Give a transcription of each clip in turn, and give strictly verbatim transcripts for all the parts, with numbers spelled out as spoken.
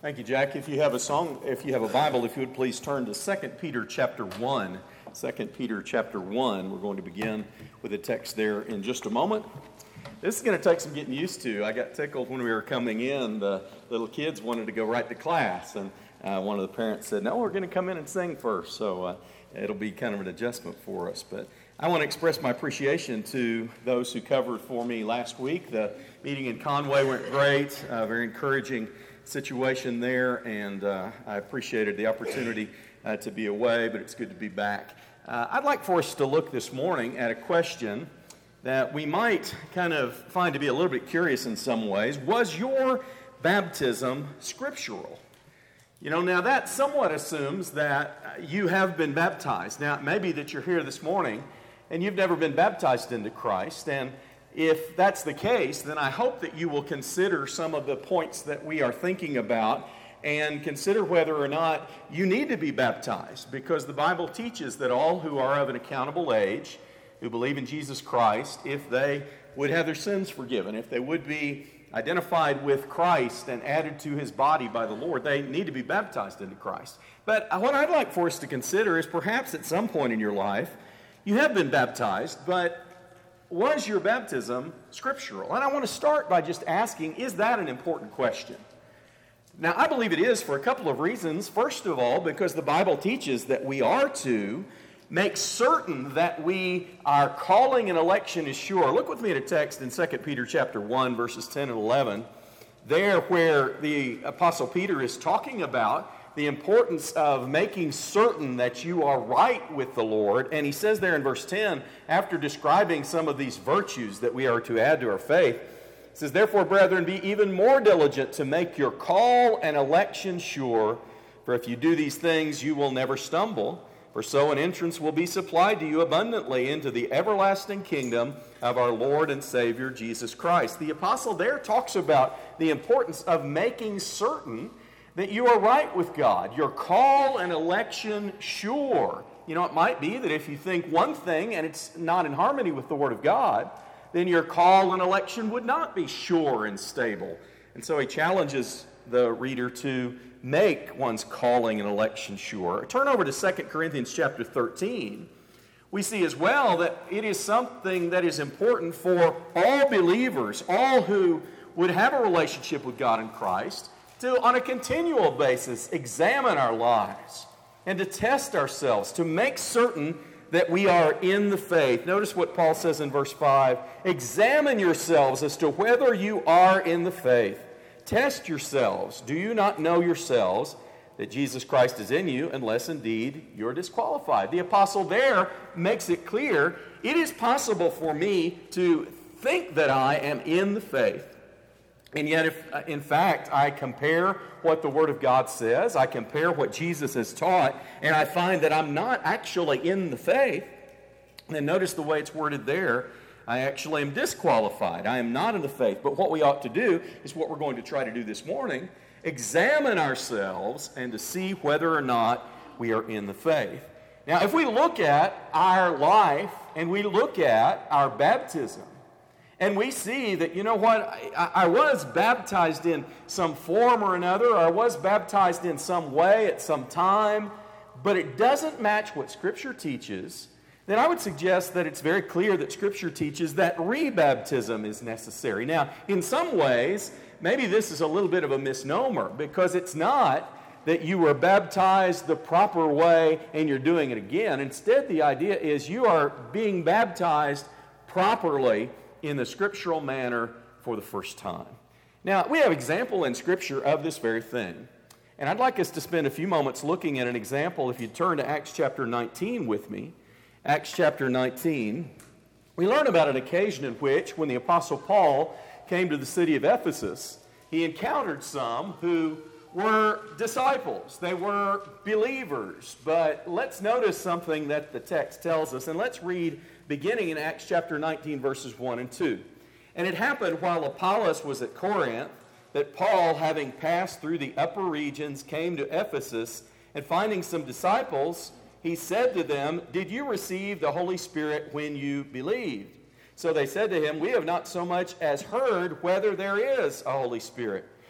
Thank you, Jack. If you have a song, if you have a Bible, if you would please turn to Second Peter chapter one. Second Peter chapter one. We're going to begin with a text there in just a moment. This is going to take some getting used to. I got tickled when we were coming in. The little kids wanted to go right to class, and uh, one of the parents said, no, we're going to come in and sing first. So uh, it'll be kind of an adjustment for us. But I want to express my appreciation to those who covered for me last week. The meeting in Conway went great, uh, very encouraging situation there, and uh, I appreciated the opportunity uh, to be away, but it's good to be back. Uh, I'd like for us to look this morning at a question that we might kind of find to be a little bit curious in some ways. Was your baptism scriptural? You know, now that somewhat assumes that you have been baptized. Now, it may be that you're here this morning and you've never been baptized into Christ, and if that's the case, then I hope that you will consider some of the points that we are thinking about and consider whether or not you need to be baptized, because the Bible teaches that all who are of an accountable age, who believe in Jesus Christ, if they would have their sins forgiven, if they would be identified with Christ and added to his body by the Lord, they need to be baptized into Christ. But what I'd like for us to consider is perhaps at some point in your life, you have been baptized, but was your baptism scriptural? And I want to start by just asking, is that an important question? Now, I believe it is for a couple of reasons. First of all, because the Bible teaches that we are to make certain that we, our calling and election is sure. Look with me at a text in Second Peter chapter one, verses ten and eleven. There where the Apostle Peter is talking about the importance of making certain that you are right with the Lord. And he says there in verse ten, after describing some of these virtues that we are to add to our faith, he says, therefore, brethren, be even more diligent to make your call and election sure, for if you do these things, you will never stumble. For so an entrance will be supplied to you abundantly into the everlasting kingdom of our Lord and Savior, Jesus Christ. The apostle there talks about the importance of making certain that you are right with God, your call and election sure. You know, it might be that if you think one thing and it's not in harmony with the Word of God, then your call and election would not be sure and stable. And so he challenges the reader to make one's calling and election sure. Turn over to Second Corinthians chapter thirteen. We see as well that it is something that is important for all believers, all who would have a relationship with God in Christ, to, on a continual basis, examine our lives and to test ourselves, to make certain that we are in the faith. Notice what Paul says in verse five. Examine yourselves as to whether you are in the faith. Test yourselves. Do you not know yourselves that Jesus Christ is in you, unless indeed you're disqualified? The apostle there makes it clear, it is possible for me to think that I am in the faith. And yet, if in fact, I compare what the Word of God says, I compare what Jesus has taught, and I find that I'm not actually in the faith, then notice the way it's worded there, I actually am disqualified. I am not in the faith. But what we ought to do is what we're going to try to do this morning, examine ourselves and to see whether or not we are in the faith. Now, if we look at our life and we look at our baptism, and we see that, you know what, I, I was baptized in some form or another, or I was baptized in some way at some time, but it doesn't match what Scripture teaches, then I would suggest that it's very clear that Scripture teaches that rebaptism is necessary. Now, in some ways, maybe this is a little bit of a misnomer, because it's not that you were baptized the proper way and you're doing it again. Instead, the idea is you are being baptized properly in the scriptural manner for the first time. Now, we have example in Scripture of this very thing. And I'd like us to spend a few moments looking at an example. If you turn to Acts chapter nineteen with me, Acts chapter nineteen, we learn about an occasion in which, when the Apostle Paul came to the city of Ephesus, he encountered some who were disciples. They were believers. But let's notice something that the text tells us, and let's read beginning in Acts chapter nineteen, verses one and two. And it happened while Apollos was at Corinth, that Paul, having passed through the upper regions, came to Ephesus, and finding some disciples, he said to them, did you receive the Holy Spirit when you believed? So they said to him, we have not so much as heard whether there is a Holy Spirit.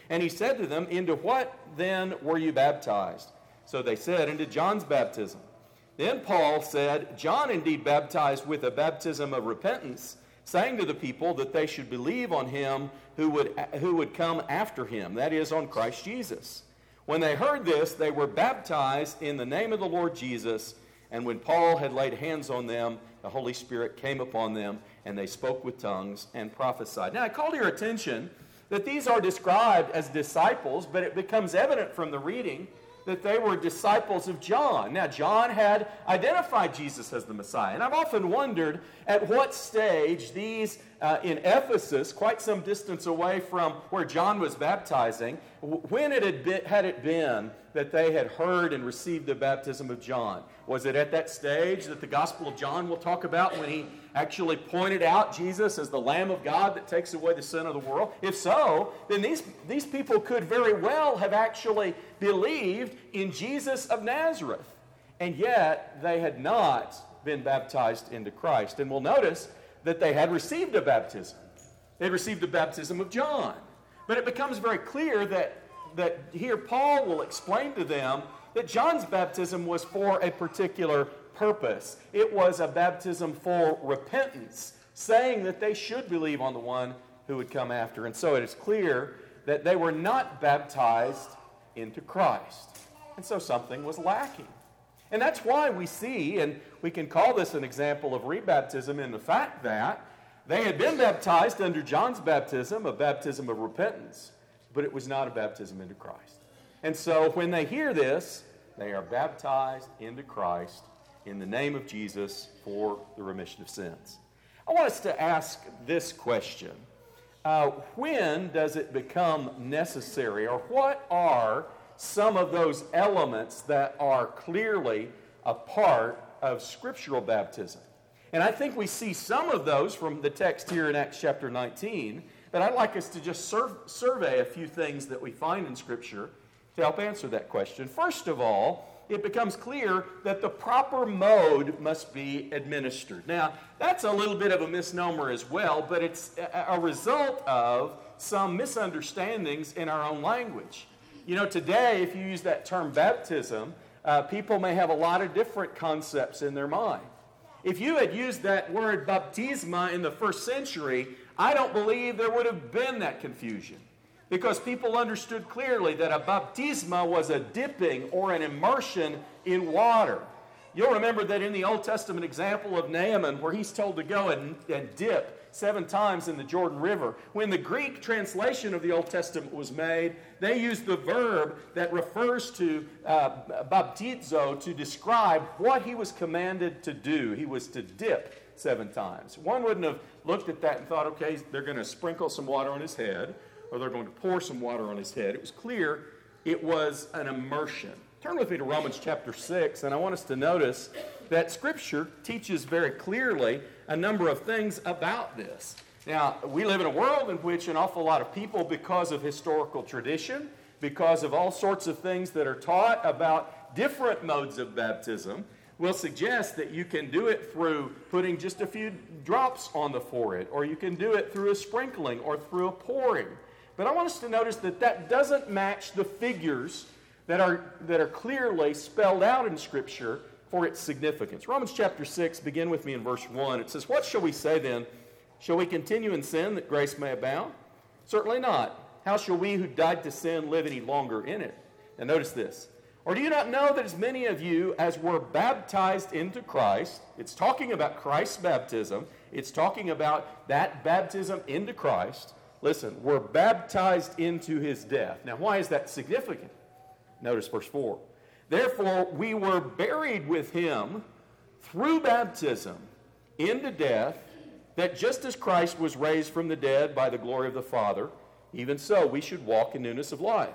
And he said to them, into what then were you baptized? So they said, into John's baptism. Then Paul said, John indeed baptized with a baptism of repentance, saying to the people that they should believe on him who would, who would come after him, that is, on Christ Jesus. When they heard this, they were baptized in the name of the Lord Jesus. And when Paul had laid hands on them, the Holy Spirit came upon them, and they spoke with tongues and prophesied. Now, I call to your attention that these are described as disciples, but it becomes evident from the reading that they were disciples of John. Now, John had identified Jesus as the Messiah, and I've often wondered at what stage these uh, in Ephesus, quite some distance away from where John was baptizing, when it had, been, had it been that they had heard and received the baptism of John? Was it at that stage that the Gospel of John will talk about when he actually pointed out Jesus as the Lamb of God that takes away the sin of the world? If so, then these, these people could very well have actually believed in Jesus of Nazareth. And yet, they had not been baptized into Christ. And we'll notice that they had received a baptism. They had received the baptism of John. But it becomes very clear that, that here Paul will explain to them that John's baptism was for a particular purpose. It was a baptism for repentance, saying that they should believe on the one who would come after. And so it is clear that they were not baptized into Christ. And so something was lacking. And that's why we see, and we can call this an example of rebaptism in the fact that they had been baptized under John's baptism, a baptism of repentance, but it was not a baptism into Christ. And so when they hear this, they are baptized into Christ in the name of Jesus for the remission of sins. I want us to ask this question. Uh, when does it become necessary, or what are some of those elements that are clearly a part of scriptural baptism? And I think we see some of those from the text here in Acts chapter nineteen, but I'd like us to just sur- survey a few things that we find in Scripture to help answer that question. First of all, it becomes clear that the proper mode must be administered. Now, that's a little bit of a misnomer as well, but it's a result of some misunderstandings in our own language. You know, today, if you use that term baptism, uh, people may have a lot of different concepts in their mind. If you had used that word baptisma in the first century, I don't believe there would have been that confusion, because people understood clearly that a baptisma was a dipping or an immersion in water. You'll remember that in the Old Testament example of Naaman, where he's told to go and, and dip seven times in the Jordan River. When the Greek translation of the Old Testament was made, they used the verb that refers to uh, baptizo to describe what he was commanded to do. He was to dip seven times. One wouldn't have looked at that and thought, okay, they're going to sprinkle some water on his head, or they're going to pour some water on his head. It was clear it was an immersion. Turn with me to Romans chapter six, and I want us to notice that Scripture teaches very clearly a number of things about this. Now, we live in a world in which an awful lot of people, because of historical tradition, because of all sorts of things that are taught about different modes of baptism, will suggest that you can do it through putting just a few drops on the forehead, or you can do it through a sprinkling or through a pouring. But I want us to notice that that doesn't match the figures that are, that are clearly spelled out in Scripture for its significance. Romans chapter six, begin with me in verse one. It says, "What shall we say then? Shall we continue in sin that grace may abound? Certainly not. How shall we who died to sin live any longer in it?" Now notice this. "Or do you not know that as many of you as were baptized into Christ," it's talking about Christ's baptism, it's talking about that baptism into Christ, listen, "were baptized into his death." Now why is that significant? Notice verse four. "Therefore we were buried with him through baptism into death, that just as Christ was raised from the dead by the glory of the Father, even so we should walk in newness of life.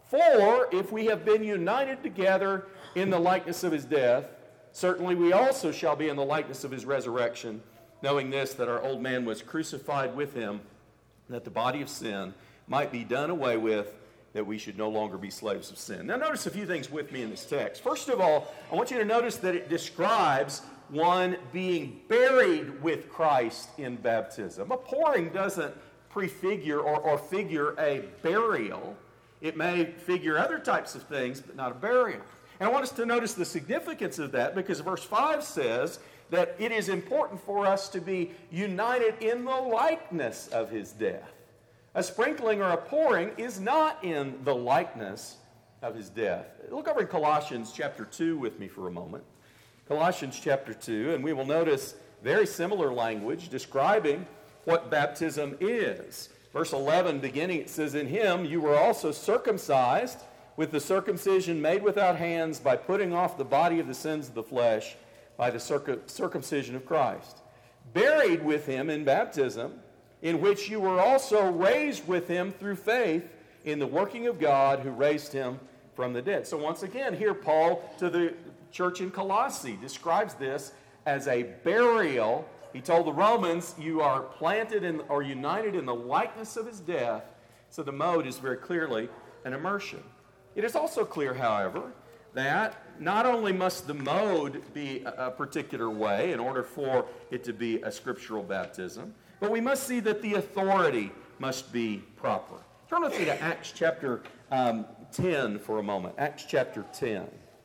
For if we have been united together in the likeness of his death, certainly we also shall be in the likeness of his resurrection, knowing this, that our old man was crucified with him, that the body of sin might be done away with, that we should no longer be slaves of sin." Now notice a few things with me in this text. First of all, I want you to notice that it describes one being buried with Christ in baptism. A pouring doesn't prefigure or, or figure a burial. It may figure other types of things, but not a burial. And I want us to notice the significance of that, because verse five says that it is important for us to be united in the likeness of his death. A sprinkling or a pouring is not in the likeness of his death. Look over in Colossians chapter two with me for a moment. Colossians chapter two, and we will notice very similar language describing what baptism is. Verse eleven beginning, it says, "In him you were also circumcised with the circumcision made without hands, by putting off the body of the sins of the flesh by the circum- circumcision of Christ. Buried with him in baptism, in which you were also raised with him through faith in the working of God who raised him from the dead." So once again, here Paul to the church in Colossae describes this as a burial. He told the Romans, you are planted in, or united in the likeness of his death. So the mode is very clearly an immersion. It is also clear, however, that not only must the mode be a, a particular way in order for it to be a scriptural baptism, but we must see that the authority must be proper. Turn with me to Acts chapter um, ten for a moment. Acts chapter ten.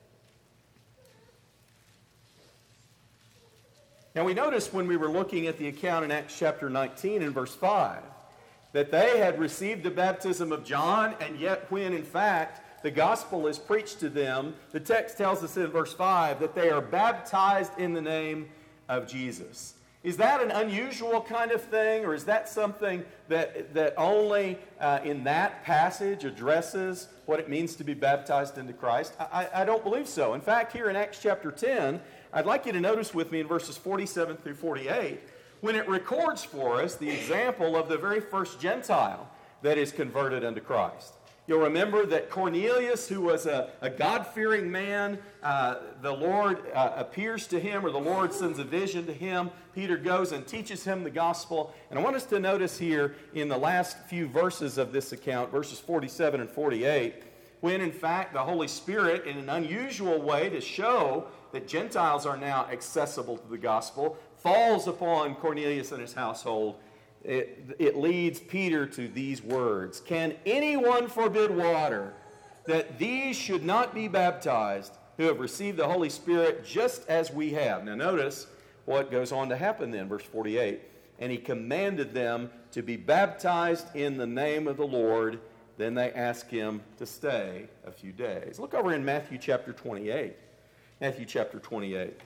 Now we noticed when we were looking at the account in Acts chapter nineteen and verse five that they had received the baptism of John, and yet when in fact the gospel is preached to them, the text tells us in verse five that they are baptized in the name of Jesus. Is that an unusual kind of thing, or is that something that, that only uh, in that passage addresses what it means to be baptized into Christ? I, I don't believe so. In fact, here in Acts chapter ten, I'd like you to notice with me in verses forty-seven through forty-eight, when it records for us the example of the very first Gentile that is converted unto Christ. You'll remember that Cornelius, who was a, a God-fearing man, uh, the Lord uh, appears to him, or the Lord sends a vision to him. Peter goes and teaches him the gospel. And I want us to notice here in the last few verses of this account, verses forty-seven and forty-eight, when in fact the Holy Spirit, in an unusual way to show that Gentiles are now accessible to the gospel, falls upon Cornelius and his household. It, it leads Peter to these words: "Can anyone forbid water that these should not be baptized who have received the Holy Spirit just as we have?" Now notice what goes on to happen then, verse forty-eight. "And he commanded them to be baptized in the name of the Lord. Then they asked him to stay a few days." Look over in Matthew chapter twenty-eight. Matthew chapter twenty-eight.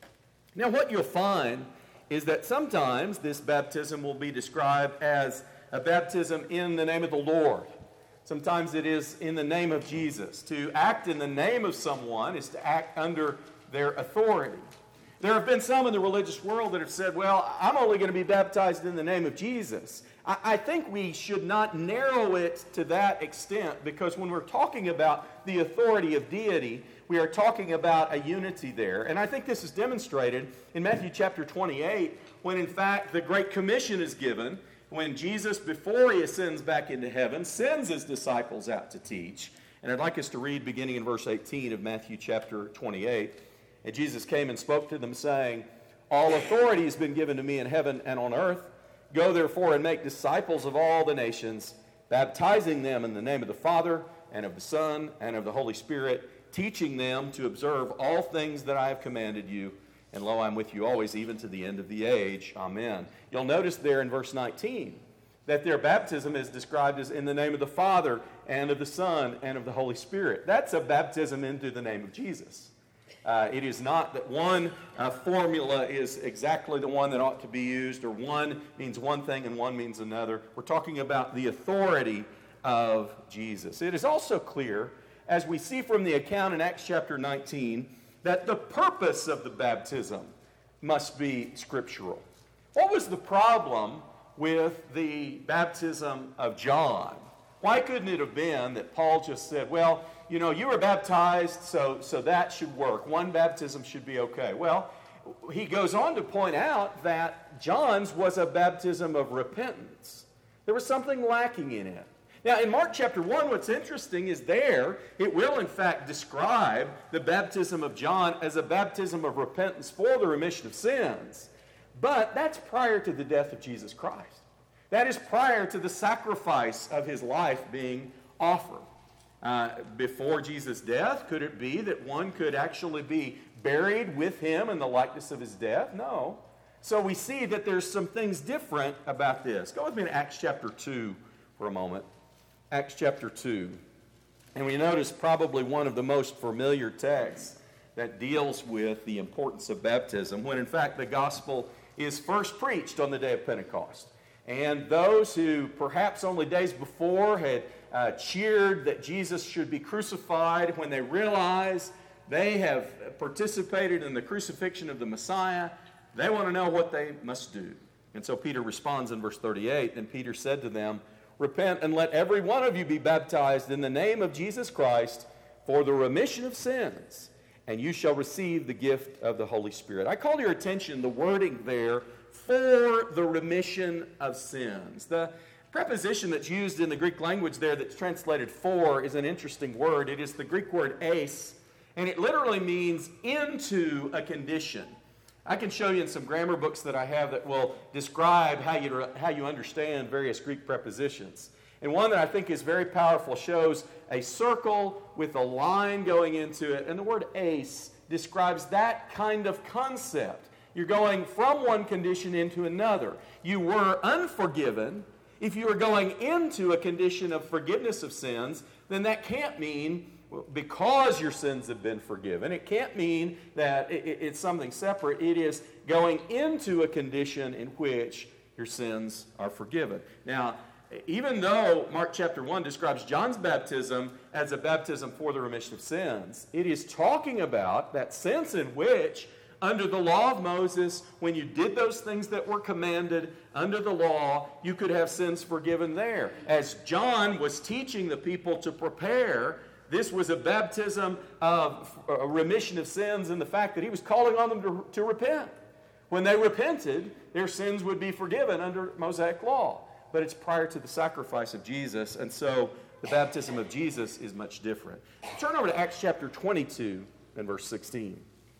Now what you'll find is that sometimes this baptism will be described as a baptism in the name of the Lord. Sometimes it is in the name of Jesus. To act in the name of someone is to act under their authority. There have been some in the religious world that have said, well, I'm only going to be baptized in the name of Jesus. I, I think we should not narrow it to that extent, because when we're talking about the authority of deity, we are talking about a unity there. And I think this is demonstrated in Matthew chapter twenty-eight, when in fact the Great Commission is given, when Jesus, before he ascends back into heaven, sends his disciples out to teach. And I'd like us to read beginning in verse eighteen of Matthew chapter twenty-eight. "And Jesus came and spoke to them, saying, All authority has been given to me in heaven and on earth. Go therefore and make disciples of all the nations, baptizing them in the name of the Father and of the Son and of the Holy Spirit, teaching them to observe all things that I have commanded you. And lo, I'm with you always, even to the end of the age. Amen." You'll notice there in verse nineteen that their baptism is described as in the name of the Father and of the Son and of the Holy Spirit. That's a baptism into the name of Jesus. Uh, it is not that one uh, formula is exactly the one that ought to be used, or one means one thing and one means another. We're talking about the authority of Jesus. It is also clear, as we see from the account in Acts chapter nineteen, that the purpose of the baptism must be scriptural. What was the problem with the baptism of John? Why couldn't it have been that Paul just said, well, you know, you were baptized, so, so that should work. One baptism should be okay. Well, he goes on to point out that John's was a baptism of repentance. There was something lacking in it. Now, in Mark chapter one, what's interesting is there, it will in fact describe the baptism of John as a baptism of repentance for the remission of sins. But that's prior to the death of Jesus Christ. That is prior to the sacrifice of his life being offered. Uh, before Jesus' death, could it be that one could actually be buried with him in the likeness of his death? No. So we see that there's some things different about this. Go with me to Acts chapter two for a moment. Acts chapter two. And we notice probably one of the most familiar texts that deals with the importance of baptism, when in fact the gospel is first preached on the day of Pentecost. And those who perhaps only days before had uh, cheered that Jesus should be crucified, when they realize they have participated in the crucifixion of the Messiah, they want to know what they must do. And so Peter responds in verse thirty-eight, and Peter said to them, "Repent and let every one of you be baptized in the name of Jesus Christ for the remission of sins, and you shall receive the gift of the Holy Spirit." I call your attention, the wording there, for the remission of sins. The preposition that's used in the Greek language there that's translated for is an interesting word. It is the Greek word eis, and it literally means into a condition. I can show you in some grammar books that I have that will describe how you, how you understand various Greek prepositions. And one that I think is very powerful shows a circle with a line going into it, and the word eis describes that kind of concept. You're going from one condition into another. You were unforgiven. If you are going into a condition of forgiveness of sins, then that can't mean because your sins have been forgiven. It can't mean that it's something separate. It is going into a condition in which your sins are forgiven. Now, even though Mark chapter one describes John's baptism as a baptism for the remission of sins, it is talking about that sense in which under the law of Moses, when you did those things that were commanded under the law, you could have sins forgiven there. As John was teaching the people to prepare, this was a baptism of a remission of sins, and the fact that he was calling on them to, to repent. When they repented, their sins would be forgiven under Mosaic law. But it's prior to the sacrifice of Jesus, and so the baptism of Jesus is much different. Turn over to Acts chapter twenty-two and verse sixteen.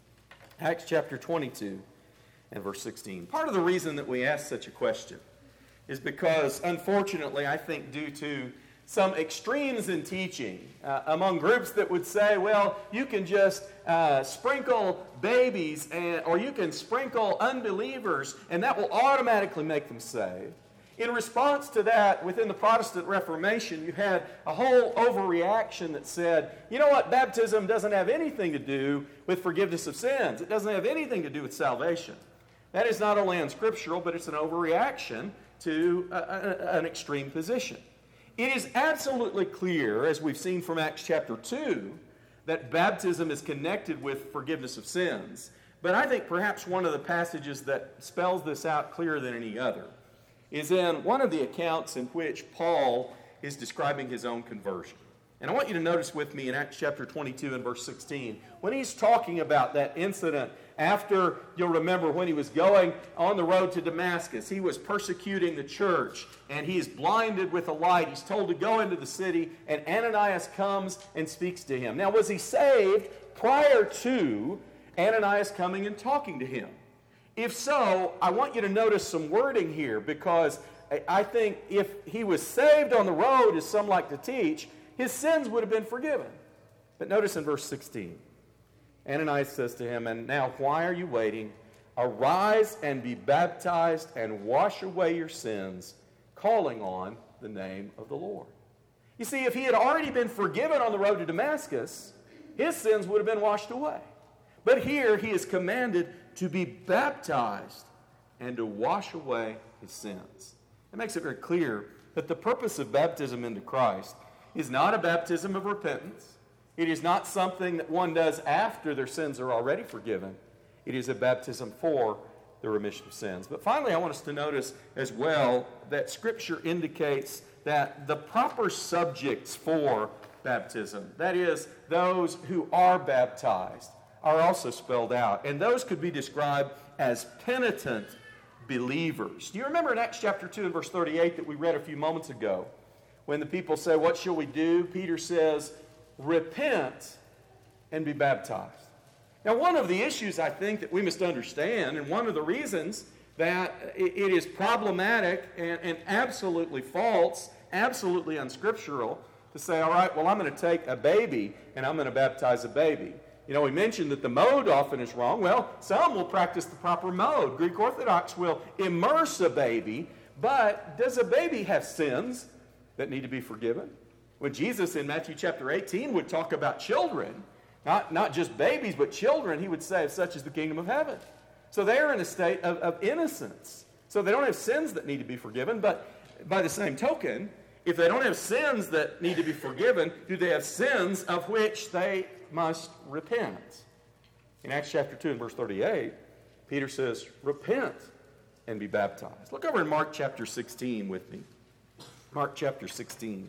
Acts chapter twenty-two and verse sixteen. Part of the reason that we ask such a question is because, unfortunately, I think due to some extremes in teaching uh, among groups that would say, well, you can just uh, sprinkle babies and, or you can sprinkle unbelievers and that will automatically make them saved. In response to that, within the Protestant Reformation, you had a whole overreaction that said, you know what, baptism doesn't have anything to do with forgiveness of sins. It doesn't have anything to do with salvation. That is not only unscriptural, but it's an overreaction to a, a, an extreme position. It is absolutely clear, as we've seen from Acts chapter two, that baptism is connected with forgiveness of sins. But I think perhaps one of the passages that spells this out clearer than any other is in one of the accounts in which Paul is describing his own conversion. And I want you to notice with me in Acts chapter twenty-two and verse sixteen, when he's talking about that incident after, you'll remember, when he was going on the road to Damascus, he was persecuting the church, and he is blinded with a light. He's told to go into the city, and Ananias comes and speaks to him. Now, was he saved prior to Ananias coming and talking to him? If so, I want you to notice some wording here, because I think if he was saved on the road, as some like to teach, his sins would have been forgiven. But notice in verse sixteen, Ananias says to him, "And now why are you waiting? Arise and be baptized and wash away your sins, calling on the name of the Lord." You see, if he had already been forgiven on the road to Damascus, his sins would have been washed away. But here he is commanded to be baptized and to wash away his sins. It makes it very clear that the purpose of baptism into Christ is not a baptism of repentance. It is not something that one does after their sins are already forgiven. It is a baptism for the remission of sins. But finally, I want us to notice as well that Scripture indicates that the proper subjects for baptism, that is, those who are baptized, are also spelled out. And those could be described as penitent believers. Do you remember in Acts chapter two and verse thirty-eight that we read a few moments ago? When the people say, "What shall we do?" Peter says, "Repent and be baptized." Now, one of the issues I think that we must understand, and one of the reasons that it is problematic and, and absolutely false, absolutely unscriptural, to say, all right, well, I'm going to take a baby and I'm going to baptize a baby. You know, we mentioned that the mode often is wrong. Well, some will practice the proper mode. Greek Orthodox will immerse a baby, but does a baby have sins that need to be forgiven? When Jesus in Matthew chapter eighteen would talk about children, not, not just babies, but children, he would say, such is the kingdom of heaven. So they're in a state of, of innocence. So they don't have sins that need to be forgiven, but by the same token, if they don't have sins that need to be forgiven, do they have sins of which they must repent? In Acts chapter two and verse thirty-eight, Peter says, repent and be baptized. Look over in Mark chapter sixteen with me. Mark chapter sixteen.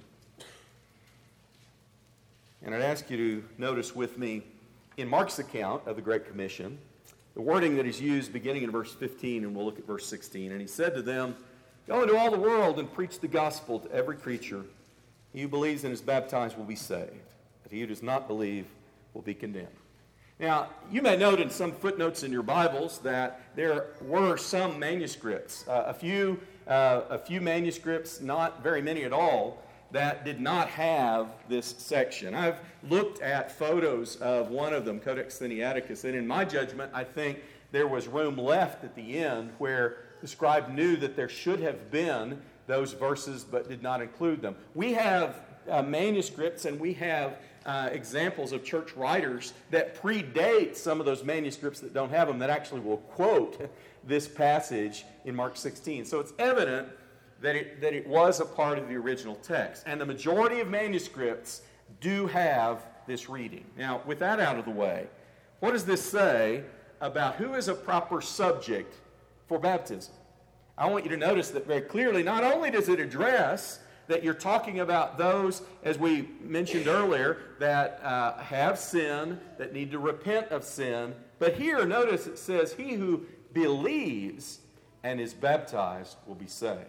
And I'd ask you to notice with me, in Mark's account of the Great Commission, the wording that is used beginning in verse fifteen, and we'll look at verse sixteen. And he said to them, go into all the world and preach the gospel to every creature. He who believes and is baptized will be saved, but he who does not believe will be condemned. Now, you may note in some footnotes in your Bibles that there were some manuscripts, uh, a few, uh, a few manuscripts, not very many at all, that did not have this section. I've looked at photos of one of them, Codex Sinaiticus, and in my judgment, I think there was room left at the end where the scribe knew that there should have been those verses but did not include them. We have uh, manuscripts and we have uh, examples of church writers that predate some of those manuscripts that don't have them, that actually will quote this passage in Mark sixteen. So it's evident that it, that it was a part of the original text. And the majority of manuscripts do have this reading. Now, with that out of the way, what does this say about who is a proper subject for baptism? I want you to notice that very clearly, not only does it address that you're talking about those, as we mentioned earlier, that uh, have sin, that need to repent of sin, but here, notice it says, he who believes and is baptized will be saved.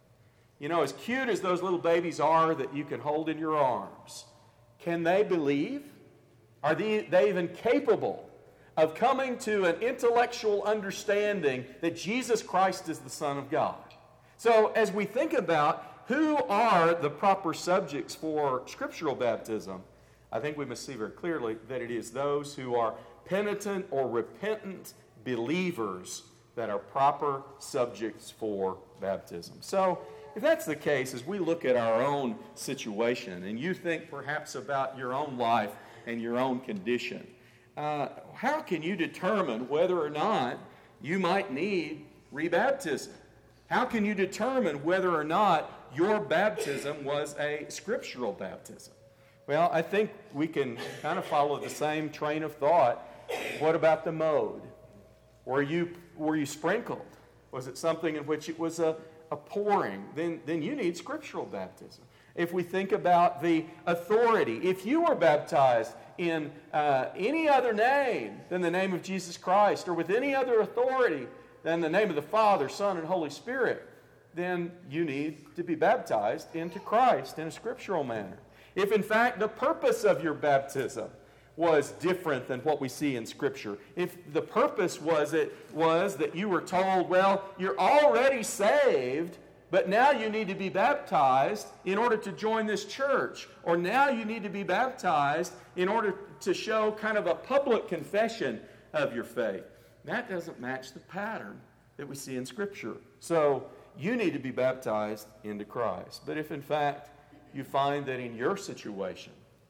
You know, as cute as those little babies are that you can hold in your arms, can they believe? Are they, they even capable of coming to an intellectual understanding that Jesus Christ is the Son of God? So as we think about who are the proper subjects for scriptural baptism, I think we must see very clearly that it is those who are penitent or repentant believers that are proper subjects for baptism. So if that's the case, as we look at our own situation, and you think perhaps about your own life and your own condition, uh, how can you determine whether or not you might need rebaptism? How can you determine whether or not your baptism was a scriptural baptism? Well, I think we can kind of follow the same train of thought. What about the mode? Were you, were you sprinkled? Was it something in which it was a a pouring, then, then you need scriptural baptism. If we think about the authority, if you were baptized in uh, any other name than the name of Jesus Christ, or with any other authority than the name of the Father, Son, and Holy Spirit, then you need to be baptized into Christ in a scriptural manner. If in fact the purpose of your baptism was different than what we see in Scripture. If the purpose was it was that you were told, well, you're already saved, but now you need to be baptized in order to join this church, or now you need to be baptized in order to show kind of a public confession of your faith, that doesn't match the pattern that we see in Scripture. So you need to be baptized into Christ. But if in fact you find that in your situation,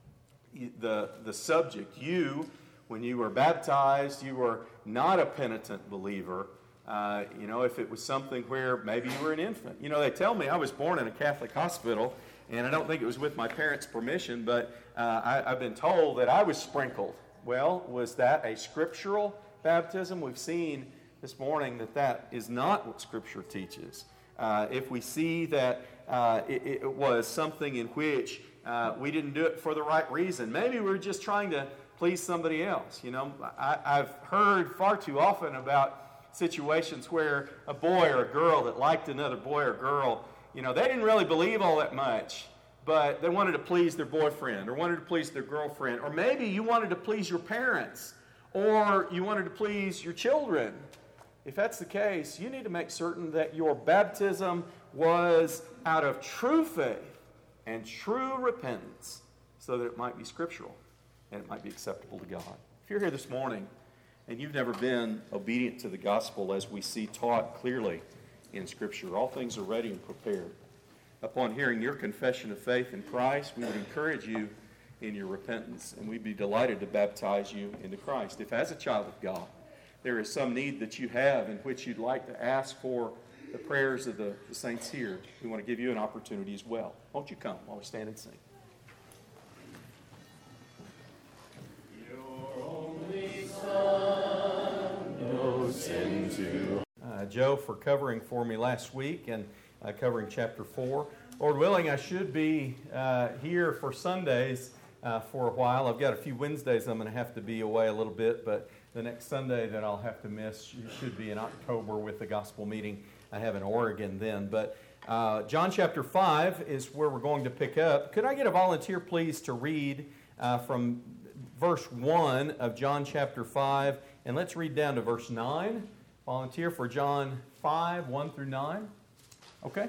The, the subject, you, when you were baptized, you were not a penitent believer. Uh, you know, if it was something where maybe you were an infant. You know, they tell me I was born in a Catholic hospital, and I don't think it was with my parents' permission, but uh, I, I've been told that I was sprinkled. Well, was that a scriptural baptism? We've seen this morning that that is not what Scripture teaches. Uh, if we see that uh, it, it was something in which Uh, we didn't do it for the right reason. Maybe we were just trying to please somebody else. You know, I, I've heard far too often about situations where a boy or a girl that liked another boy or girl, you know, they didn't really believe all that much, but they wanted to please their boyfriend or wanted to please their girlfriend. Or maybe you wanted to please your parents or you wanted to please your children. If that's the case, you need to make certain that your baptism was out of true faith and true repentance, so that it might be scriptural and it might be acceptable to God. If you're here this morning and you've never been obedient to the gospel as we see taught clearly in Scripture, all things are ready and prepared. Upon hearing your confession of faith in Christ, we would encourage you in your repentance, and we'd be delighted to baptize you into Christ. If as a child of God, there is some need that you have in which you'd like to ask for the prayers of the, the saints here, we want to give you an opportunity as well. Won't you come while we stand and sing? Your only Son knows into. Uh, Joe for covering for me last week and uh, covering chapter four. Lord willing, I should be uh, here for Sundays uh, for a while. I've got a few Wednesdays I'm going to have to be away a little bit, but the next Sunday that I'll have to miss should be in October with the gospel meeting I have in Oregon then. But uh, John chapter five is where we're going to pick up. Could I get a volunteer, please, to read uh, from verse one of John chapter five, and let's read down to verse nine. Volunteer for John five, one through nine. Okay.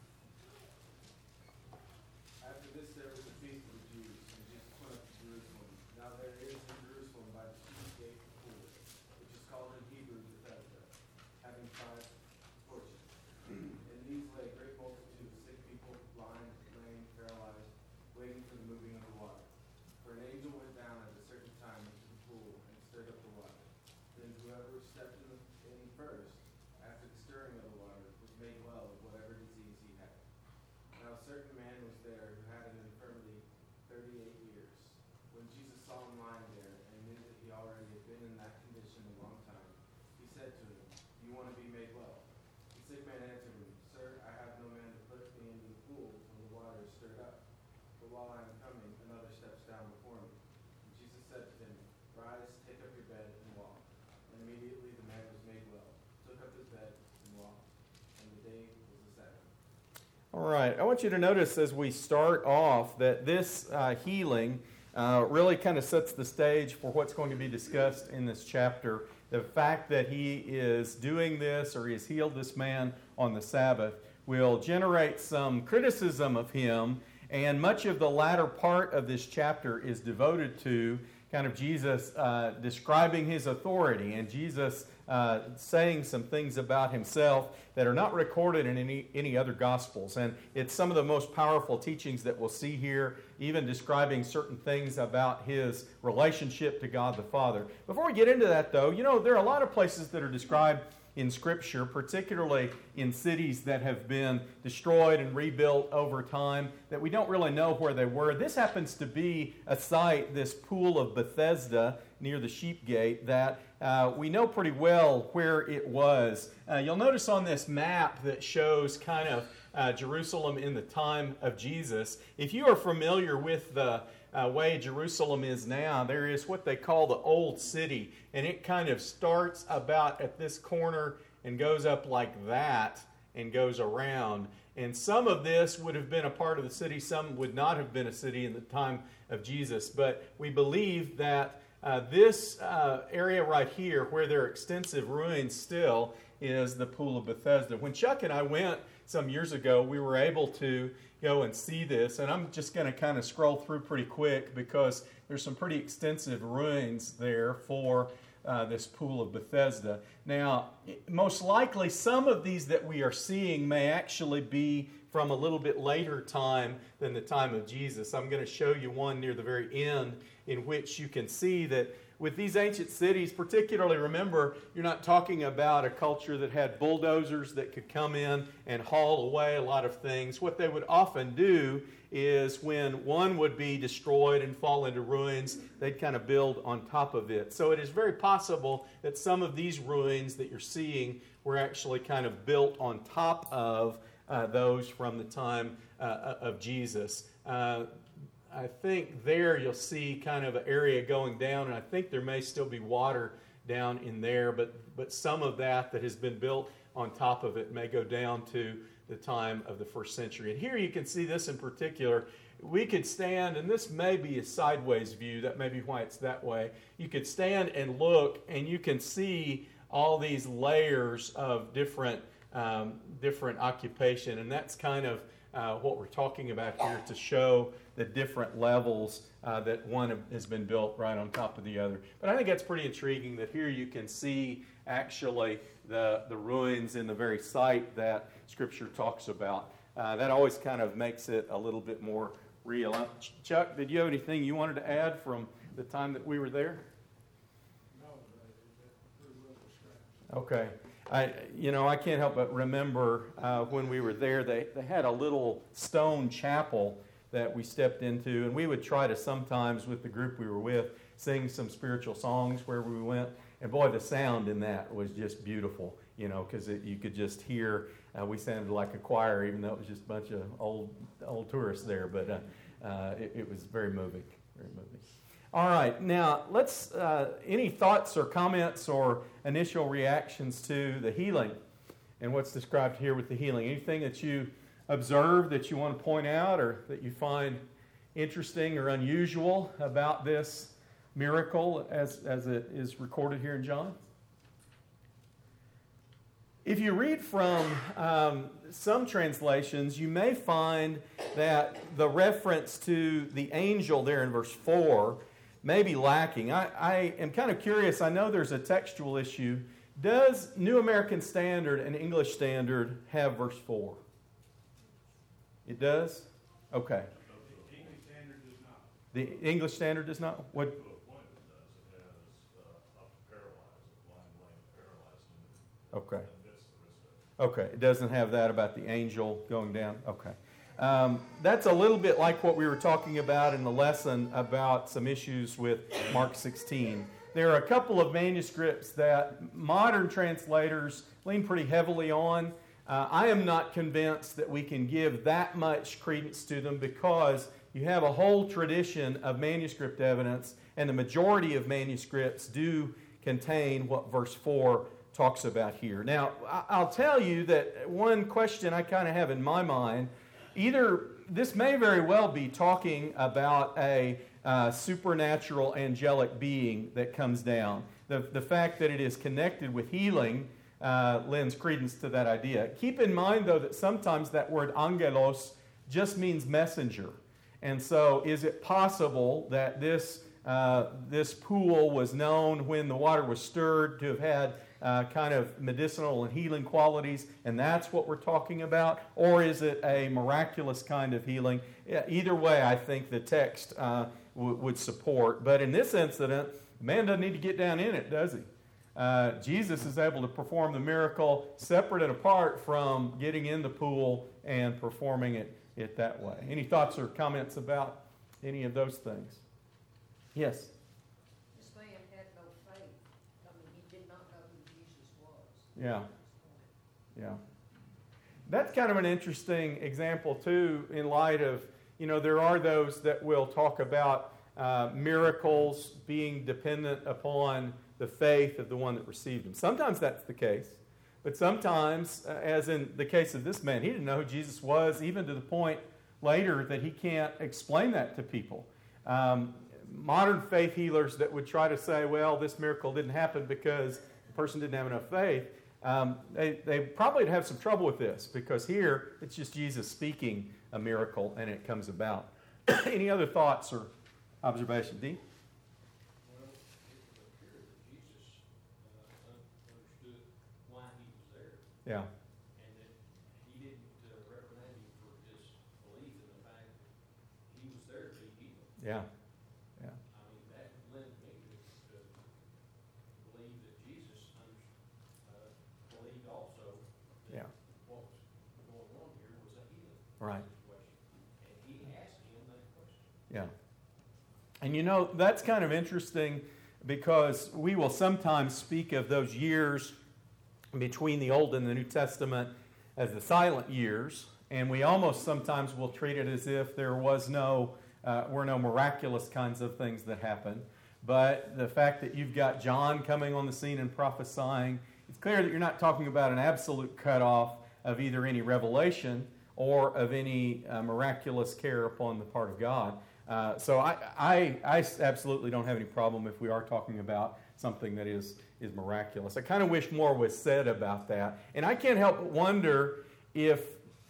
All right, I want you to notice as we start off that this uh, healing uh, really kind of sets the stage for what's going to be discussed in this chapter. The fact that he is doing this or he has healed this man on the Sabbath will generate some criticism of him, and much of the latter part of this chapter is devoted to kind of Jesus uh, describing his authority and Jesus uh, saying some things about himself that are not recorded in any, any other Gospels. And it's some of the most powerful teachings that we'll see here, even describing certain things about his relationship to God the Father. Before we get into that, though, you know, there are a lot of places that are described in Scripture, particularly in cities that have been destroyed and rebuilt over time, that we don't really know where they were. This happens to be a site, this pool of Bethesda near the Sheep Gate, that uh, we know pretty well where it was. Uh, you'll notice on this map that shows kind of uh, Jerusalem in the time of Jesus. If you are familiar with the Uh, way Jerusalem is now, there is what they call the Old City, and it kind of starts about at this corner and goes up like that and goes around. And some of this would have been a part of the city, some would not have been a city in the time of Jesus. But we believe that uh, this uh, area right here, where there are extensive ruins still, is the Pool of Bethesda. When Chuck and I went some years ago, we were able to go and see this, and I'm just going to kind of scroll through pretty quick because there's some pretty extensive ruins there for uh, this Pool of Bethesda. Now, most likely some of these that we are seeing may actually be from a little bit later time than the time of Jesus. I'm going to show you one near the very end in which you can see that with these ancient cities, particularly, remember, you're not talking about a culture that had bulldozers that could come in and haul away a lot of things. What they would often do is when one would be destroyed and fall into ruins, they'd kind of build on top of it. So it is very possible that some of these ruins that you're seeing were actually kind of built on top of uh, those from the time uh, of Jesus. Uh, I think there you'll see kind of an area going down, and I think there may still be water down in there, but, but some of that that has been built on top of it may go down to the time of the first century. And here you can see this in particular. We could stand, and this may be a sideways view, that may be why it's that way. You could stand and look, and you can see all these layers of different, um, different occupation, and that's kind of uh, what we're talking about here to show the different levels uh, that one has been built right on top of the other. But I think that's pretty intriguing that here you can see actually the, the ruins in the very site that Scripture talks about. Uh, that always kind of makes it a little bit more real. Uh, Chuck, did you have anything you wanted to add from the time that we were there? No, pretty well described. Okay. I, you know, I can't help but remember uh, when we were there, they, they had a little stone chapel that we stepped into, and we would try to sometimes, with the group we were with, sing some spiritual songs wherever we went. And boy, the sound in that was just beautiful, you know, because you could just hear, uh, we sounded like a choir, even though it was just a bunch of old old tourists there, but uh, uh, it, it was very moving, very moving. All right, now let's, uh, any thoughts or comments or initial reactions to the healing and what's described here with the healing? Anything that you observe that you want to point out or that you find interesting or unusual about this miracle as, as it is recorded here in John? If you read from um, some translations, you may find that the reference to the angel there in verse four may be lacking. I, I am kind of curious. I know there's a textual issue. Does New American Standard and English Standard have verse four? It does? Okay. The English Standard does not. The English Standard does not? What? To a point it does. It has uh, up paralyzed, a blind, lame, paralyzed. Okay. And that's the rest of it. Okay. It doesn't have that about the angel going down? Okay. Um, that's a little bit like what we were talking about in the lesson about some issues with Mark sixteen. There are a couple of manuscripts that modern translators lean pretty heavily on. Uh, I am not convinced that we can give that much credence to them because you have a whole tradition of manuscript evidence, and the majority of manuscripts do contain what verse four talks about here. Now, I'll tell you that one question I kind of have in my mind, either this may very well be talking about a uh, supernatural angelic being that comes down. The, the fact that it is connected with healing uh, lends credence to that idea. Keep in mind, though, that sometimes that word angelos just means messenger. And so is it possible that this, uh, this pool was known when the water was stirred to have had Uh, kind of medicinal and healing qualities, and that's what we're talking about? Or is it a miraculous kind of healing? Yeah, either way, I think the text uh, w- would support. But in this incident, the man doesn't need to get down in it, does he? Uh, Jesus is able to perform the miracle separate and apart from getting in the pool and performing it, it that way. Any thoughts or comments about any of those things? Yes? Yeah, yeah. That's kind of an interesting example, too, in light of, you know, there are those that will talk about uh, miracles being dependent upon the faith of the one that received them. Sometimes that's the case, but sometimes, uh, as in the case of this man, he didn't know who Jesus was, even to the point later that he can't explain that to people. Um, modern faith healers that would try to say, well, this miracle didn't happen because the person didn't have enough faith, Um, they, they probably would have some trouble with this because here it's just Jesus speaking a miracle and it comes about. Any other thoughts or observations? Dean? Well, it would appear that Jesus uh, understood why he was there. Yeah. And that he didn't uh, reprimand him for his belief in the fact that he was there to be healed. Yeah. I mean, that led me to, to believe that Jesus under, uh, believed also that Yeah. what was going on here was a healing Right. situation. And he asked him that question. Yeah. And you know, that's kind of interesting because we will sometimes speak of those years between the Old and the New Testament as the silent years, and we almost sometimes will treat it as if there was no, uh, were no miraculous kinds of things that happened. But the fact that you've got John coming on the scene and prophesying, it's clear that you're not talking about an absolute cutoff of either any revelation or of any uh, miraculous care upon the part of God. Uh, so I, I, I absolutely don't have any problem if we are talking about something that is, is miraculous. I kind of wish more was said about that. And I can't help but wonder if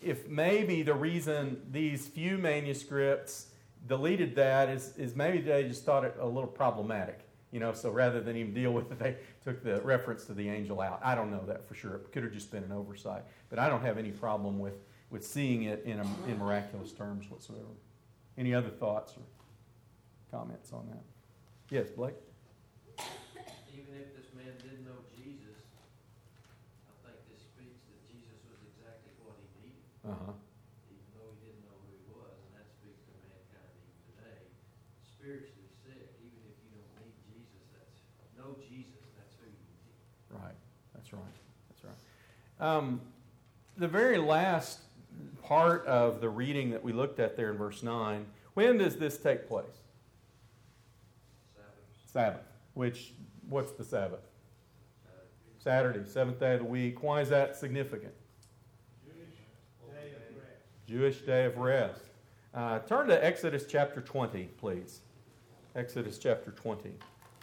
if maybe the reason these few manuscripts deleted that is, is maybe they just thought it a little problematic. You know, so rather than even deal with it, they took the reference to the angel out. I don't know that for sure. It could have just been an oversight. But I don't have any problem with, with seeing it in, a, in miraculous terms whatsoever. Any other thoughts or comments on that? Yes, Blake? Even if this man didn't know Jesus, I think this speaks that Jesus was exactly what he needed. Uh-huh. Even though he didn't know who he was, and that speaks to mankind even today. Spiritually sick, even if you don't need Jesus, that's know Jesus, that's who you need. Right. That's right. That's right. Um, the very last part of the reading that we looked at there in verse nine, when does this take place? Sabbath. Sabbath. Which, what's the Sabbath? Saturday, seventh day of the week. Why is that significant? Jewish day of rest. Jewish day of rest. Uh, turn to Exodus chapter twenty, please. Exodus chapter twenty.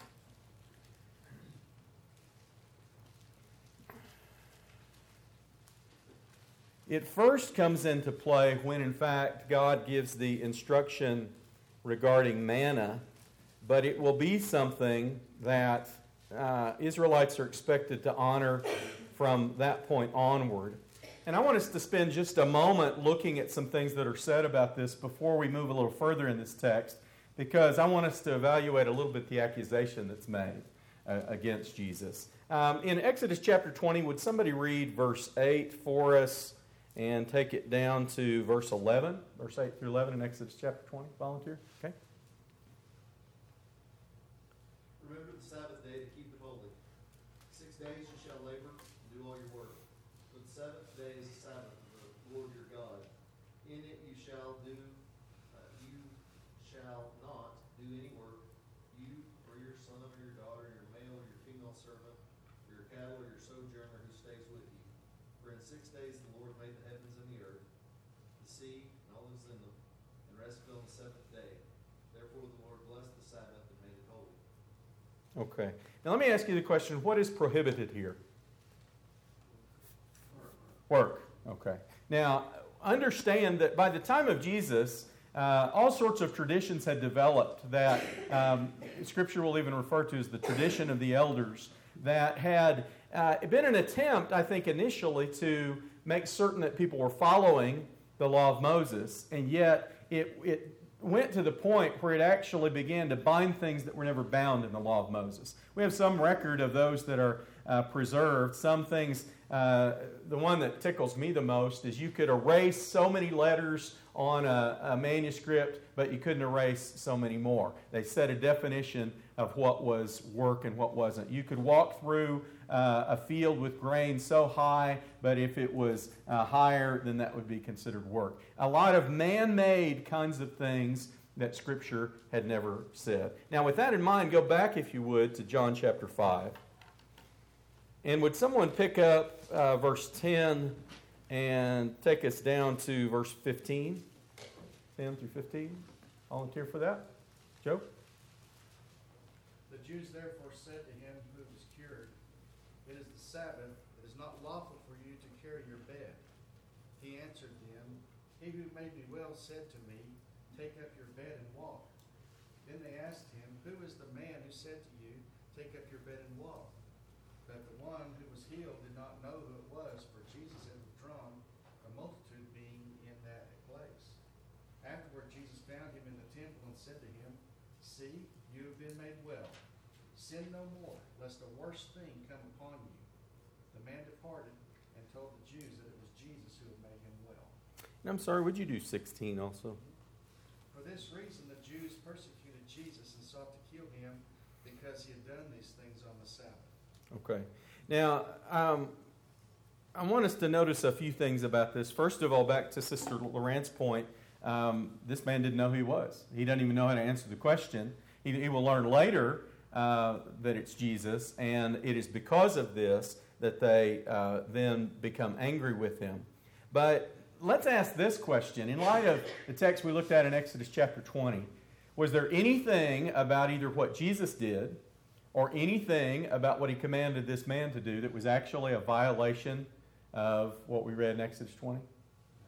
It first comes into play when, in fact, God gives the instruction regarding manna, but it will be something that uh, Israelites are expected to honor from that point onward. And I want us to spend just a moment looking at some things that are said about this before we move a little further in this text, because I want us to evaluate a little bit the accusation that's made uh, against Jesus. Um, in Exodus chapter twenty, would somebody read verse eight for us and take it down to verse eleven, verse eight through eleven in Exodus chapter twenty? Volunteer? Okay. Remember the Sabbath day to keep it holy. Six days you shall labor and do all your work. But the seventh day is the Sabbath of the Lord your God. In it you shall do, uh, you shall not do any work, you or your son or your daughter, your male or your female servant, or your cattle or your sojourner who stays with you. For in six days the Lord made the heavens and the earth, the sea, and all that is in them, and rested on the seventh day. Therefore the Lord blessed the Sabbath and made it holy. Okay. Now let me ask you the question, what is prohibited here? Work. Okay. Now, understand that by the time of Jesus, uh, all sorts of traditions had developed that um, Scripture will even refer to as the tradition of the elders, that had uh, been an attempt, I think, initially to make certain that people were following the law of Moses, and yet it, it went to the point where it actually began to bind things that were never bound in the law of Moses. We have some record of those that are uh, preserved. Some things, uh, the one that tickles me the most is you could erase so many letters on a, a manuscript, but you couldn't erase so many more. They set a definition of what was work and what wasn't. You could walk through uh, a field with grain so high, but if it was uh, higher, then that would be considered work. A lot of man-made kinds of things that Scripture had never said. Now, with that in mind, go back, if you would, to John chapter five. And would someone pick up uh, verse ten and take us down to verse fifteen? ten through fifteen. Volunteer for that? Joe? The Jews therefore said to him who was cured, "It is the Sabbath, it is not lawful for you to carry your bed." He answered them, "He who made me well said to me, take up your bed and walk." Then they asked him, "Who is the man who said to you, take up your bed and walk?" But the one who was healed did not know who it was, for Jesus had withdrawn, a multitude being in that place. Afterward Jesus found him in the temple and said to him, "See, you have been made well. Sin no more, lest a worse thing come upon you." The man departed and told the Jews that it was Jesus who had made him well. And I'm sorry, would you do sixteen also? For this reason the Jews persecuted Jesus and sought to kill him, because he had done these things on the Sabbath. Okay. Now, um, I want us to notice a few things about this. First of all, back to Sister Lorraine's point, um, this man didn't know who he was. He doesn't even know how to answer the question. He, he will learn later uh, that it's Jesus, and it is because of this that they uh, then become angry with him. But let's ask this question. In light of the text we looked at in Exodus chapter twenty, was there anything about either what Jesus did or anything about what he commanded this man to do that was actually a violation of what we read in Exodus twenty?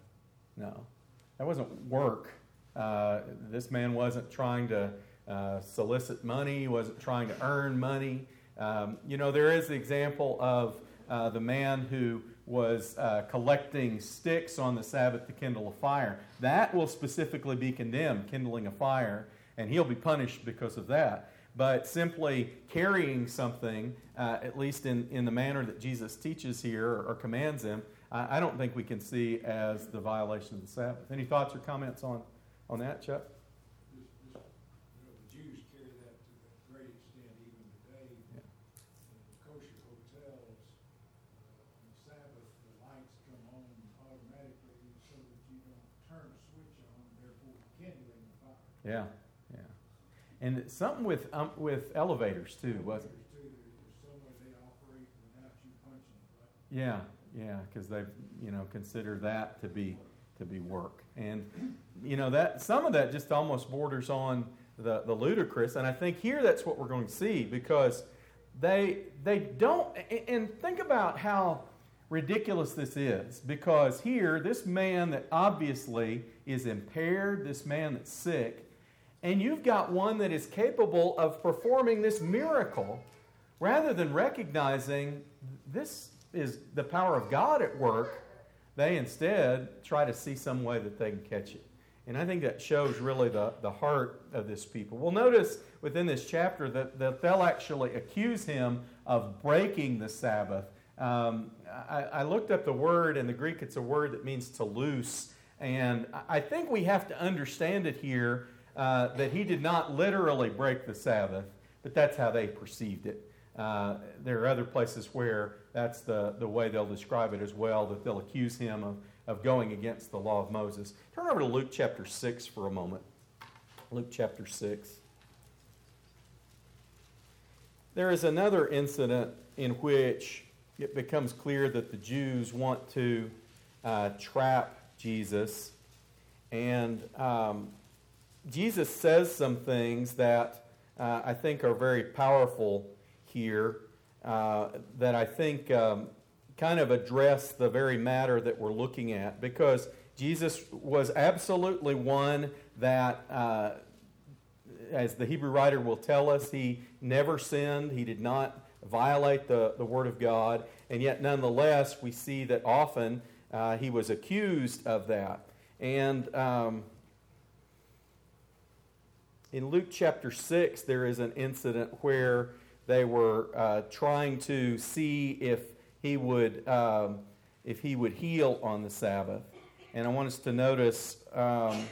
No. That wasn't work. Uh, this man wasn't trying to uh, solicit money, wasn't trying to earn money. Um, you know, there is the example of uh, the man who was uh, collecting sticks on the Sabbath to kindle a fire. That will specifically be condemned, kindling a fire, and he'll be punished because of that. But simply carrying something, uh, at least in, in the manner that Jesus teaches here or, or commands him, I, I don't think we can see as the violation of the Sabbath. Any thoughts or comments on, on that, Chuck? Just, just, you know, the Jews carry that to a great extent even today. Yeah. In kosher hotels, uh, on the Sabbath, the lights come on automatically so that you don't turn a switch on, therefore kindling the fire. Yeah, yeah. And something with um, with elevators too, wasn't it? Too, there's some way they operate without you punching the button. Yeah, yeah, because they, you know, consider that to be to be work, and you know that some of that just almost borders on the the ludicrous. And I think here that's what we're going to see, because they they don't. And think about how ridiculous this is, because here this man that obviously is impaired, this man that's sick. And you've got one that is capable of performing this miracle, rather than recognizing this is the power of God at work. They instead try to see some way that they can catch it. And I think that shows really the, the heart of this people. Well, notice within this chapter that, that they'll actually accuse him of breaking the Sabbath. Um, I, I looked up the word. In the Greek, it's a word that means to loose. And I think we have to understand it here. Uh, that he did not literally break the Sabbath, but that's how they perceived it. Uh, there are other places where that's the, the way they'll describe it as well, that they'll accuse him of, of going against the law of Moses. Turn over to Luke chapter six for a moment. Luke chapter six. There is another incident in which it becomes clear that the Jews want to uh, trap Jesus, and um, Jesus says some things that uh, I think are very powerful here, uh, that I think um, kind of address the very matter that we're looking at, because Jesus was absolutely one that, uh, as the Hebrew writer will tell us, he never sinned. He did not violate the, the Word of God, and yet nonetheless we see that often uh, he was accused of that. And um, in Luke chapter six, there is an incident where they were uh, trying to see if he would um, if he would heal on the Sabbath. And I want us to notice um,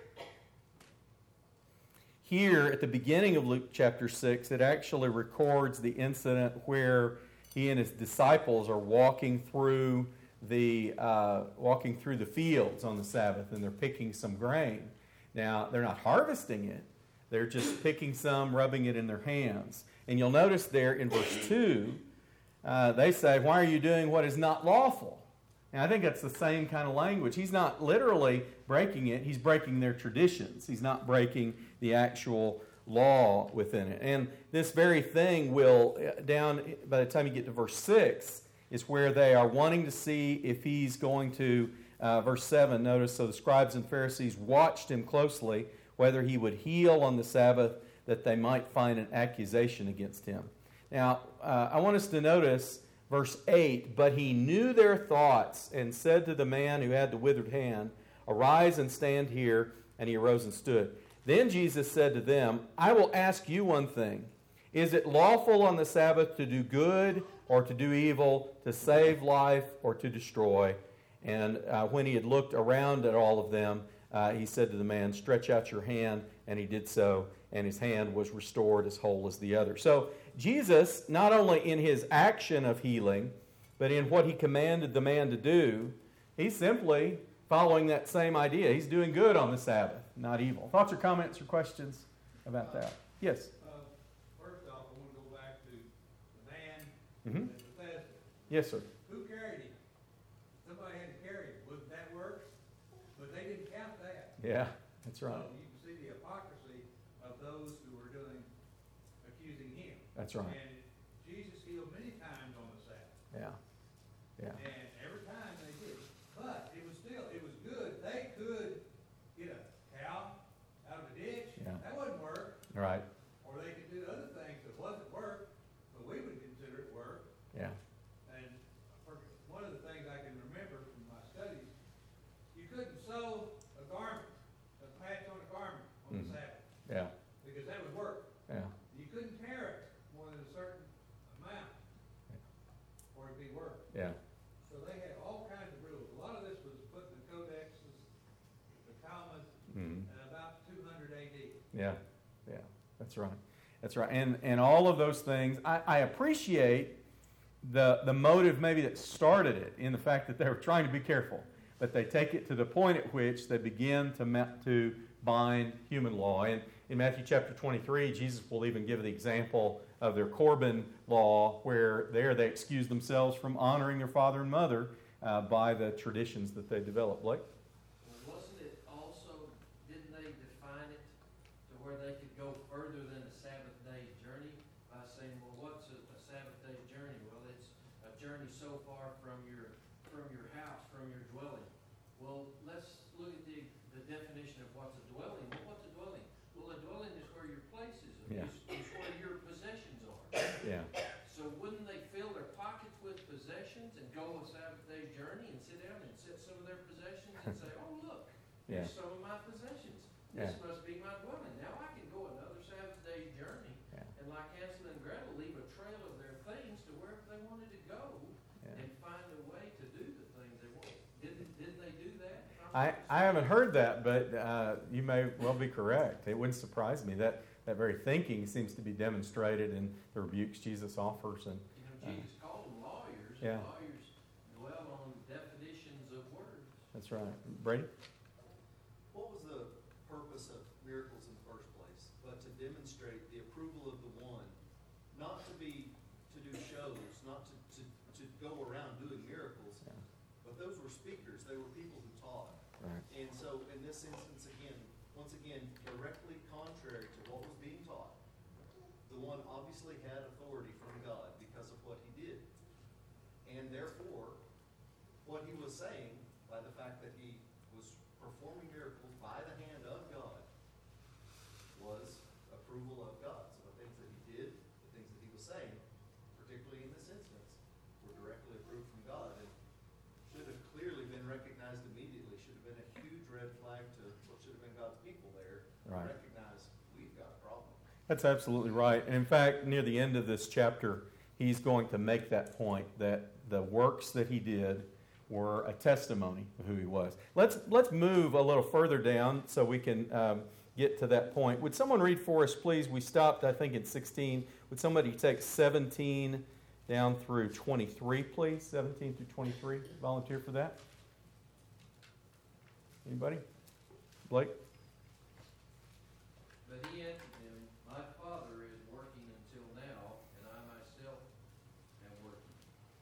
here at the beginning of Luke chapter six, it actually records the incident where he and his disciples are walking through the uh, walking through the fields on the Sabbath, and they're picking some grain. Now, they're not harvesting it. They're just picking some, rubbing it in their hands. And you'll notice there in verse two, uh, they say, "Why are you doing what is not lawful?" And I think that's the same kind of language. He's not literally breaking it. He's breaking their traditions. He's not breaking the actual law within it. And this very thing will, down by the time you get to verse six, is where they are wanting to see if he's going to, uh, verse seven, notice, "So the scribes and Pharisees watched him closely, whether he would heal on the Sabbath, that they might find an accusation against him." Now, uh, I want us to notice verse eight, "But he knew their thoughts and said to the man who had the withered hand, 'Arise and stand here.' And he arose and stood. Then Jesus said to them, 'I will ask you one thing. Is it lawful on the Sabbath to do good or to do evil, to save life or to destroy?' And uh, when he had looked around at all of them, Uh, he said to the man, 'Stretch out your hand.' And he did so, and his hand was restored as whole as the other." So Jesus, not only in his action of healing, but in what he commanded the man to do, he's simply following that same idea. He's doing good on the Sabbath, not evil. Thoughts or comments or questions about that? Yes? Uh, First off, I want to go back to the man Mm-hmm. at Bethesda. Yes, sir. Who carried him? Somebody had to carry him. Wouldn't that work? But they didn't count that. Yeah, that's right. So you can see the hypocrisy of those who were doing, accusing him. That's right. And Jesus healed many times on the Sabbath. Yeah. Yeah. And every time they did. But it was still, it was good there Yeah, yeah, that's right. That's right. And and all of those things, I, I appreciate the the motive maybe that started it in the fact that they were trying to be careful, but they take it to the point at which they begin to ma- to bind human law. And in Matthew chapter twenty-three, Jesus will even give the example of their Corban law, where there they excuse themselves from honoring their father and mother uh, by the traditions that they developed. Blake? Well, wasn't it also, didn't they define it to where they could go further than a Sabbath day journey by saying, well, what's a, a Sabbath day journey? Well, it's a journey so far from your from your house, from your dwelling. Well, let's look at the, the definition of what's a dwelling. Well, what's a dwelling? Well, a dwelling is where your place is. Yeah. It's, it's where your possessions are. Yeah. So wouldn't they fill their pockets with possessions and go a Sabbath day journey and sit down and set some of their possessions and say, oh, look, Yeah. here's some of my possessions. This Yeah. must be my dwelling. Now I can go another Sabbath day journey Yeah. and like Hansel and Gretel leave a trail of their things to wherever they wanted to go Yeah. and find a way to do the things they want. Didn't, didn't they do that? I, I haven't heard that, but uh, you may well be correct. It wouldn't surprise me. That, that very thinking seems to be demonstrated in the rebukes Jesus offers. And You know, Jesus called them lawyers, yeah. and lawyers dwell on definitions of words. That's right. Brady? What was the purpose of miracles in the first place? But to demonstrate the approval of the one, not to be, to do shows, not to, to, to go around doing miracles, Yeah. but those were speakers, they were people who taught. Right. And so in this instance, again, once again, directly contrary to what was being taught, the one obviously had authority from God because of what he did. And therefore, what he was saying, by the fact that he was performing miracles by the hand of God, was approval of God. So the things that he did, the things that he was saying, particularly in this instance, were directly approved from God and should have clearly been recognized immediately. Should have been a huge red flag to what should have been God's people there. Right. To recognize we've got a problem. That's absolutely right. And in fact, near the end of this chapter, he's going to make that point that the works that he did were a testimony of who he was. Let's let's move a little further down so we can um, get to that point. Would someone read for us, please? We stopped, I think, at sixteen. Would somebody take seventeen down through twenty-three, please? seventeen through twenty-three. Volunteer for that? Anybody? Blake? But he answered them, my Father is working until now, and I myself am working.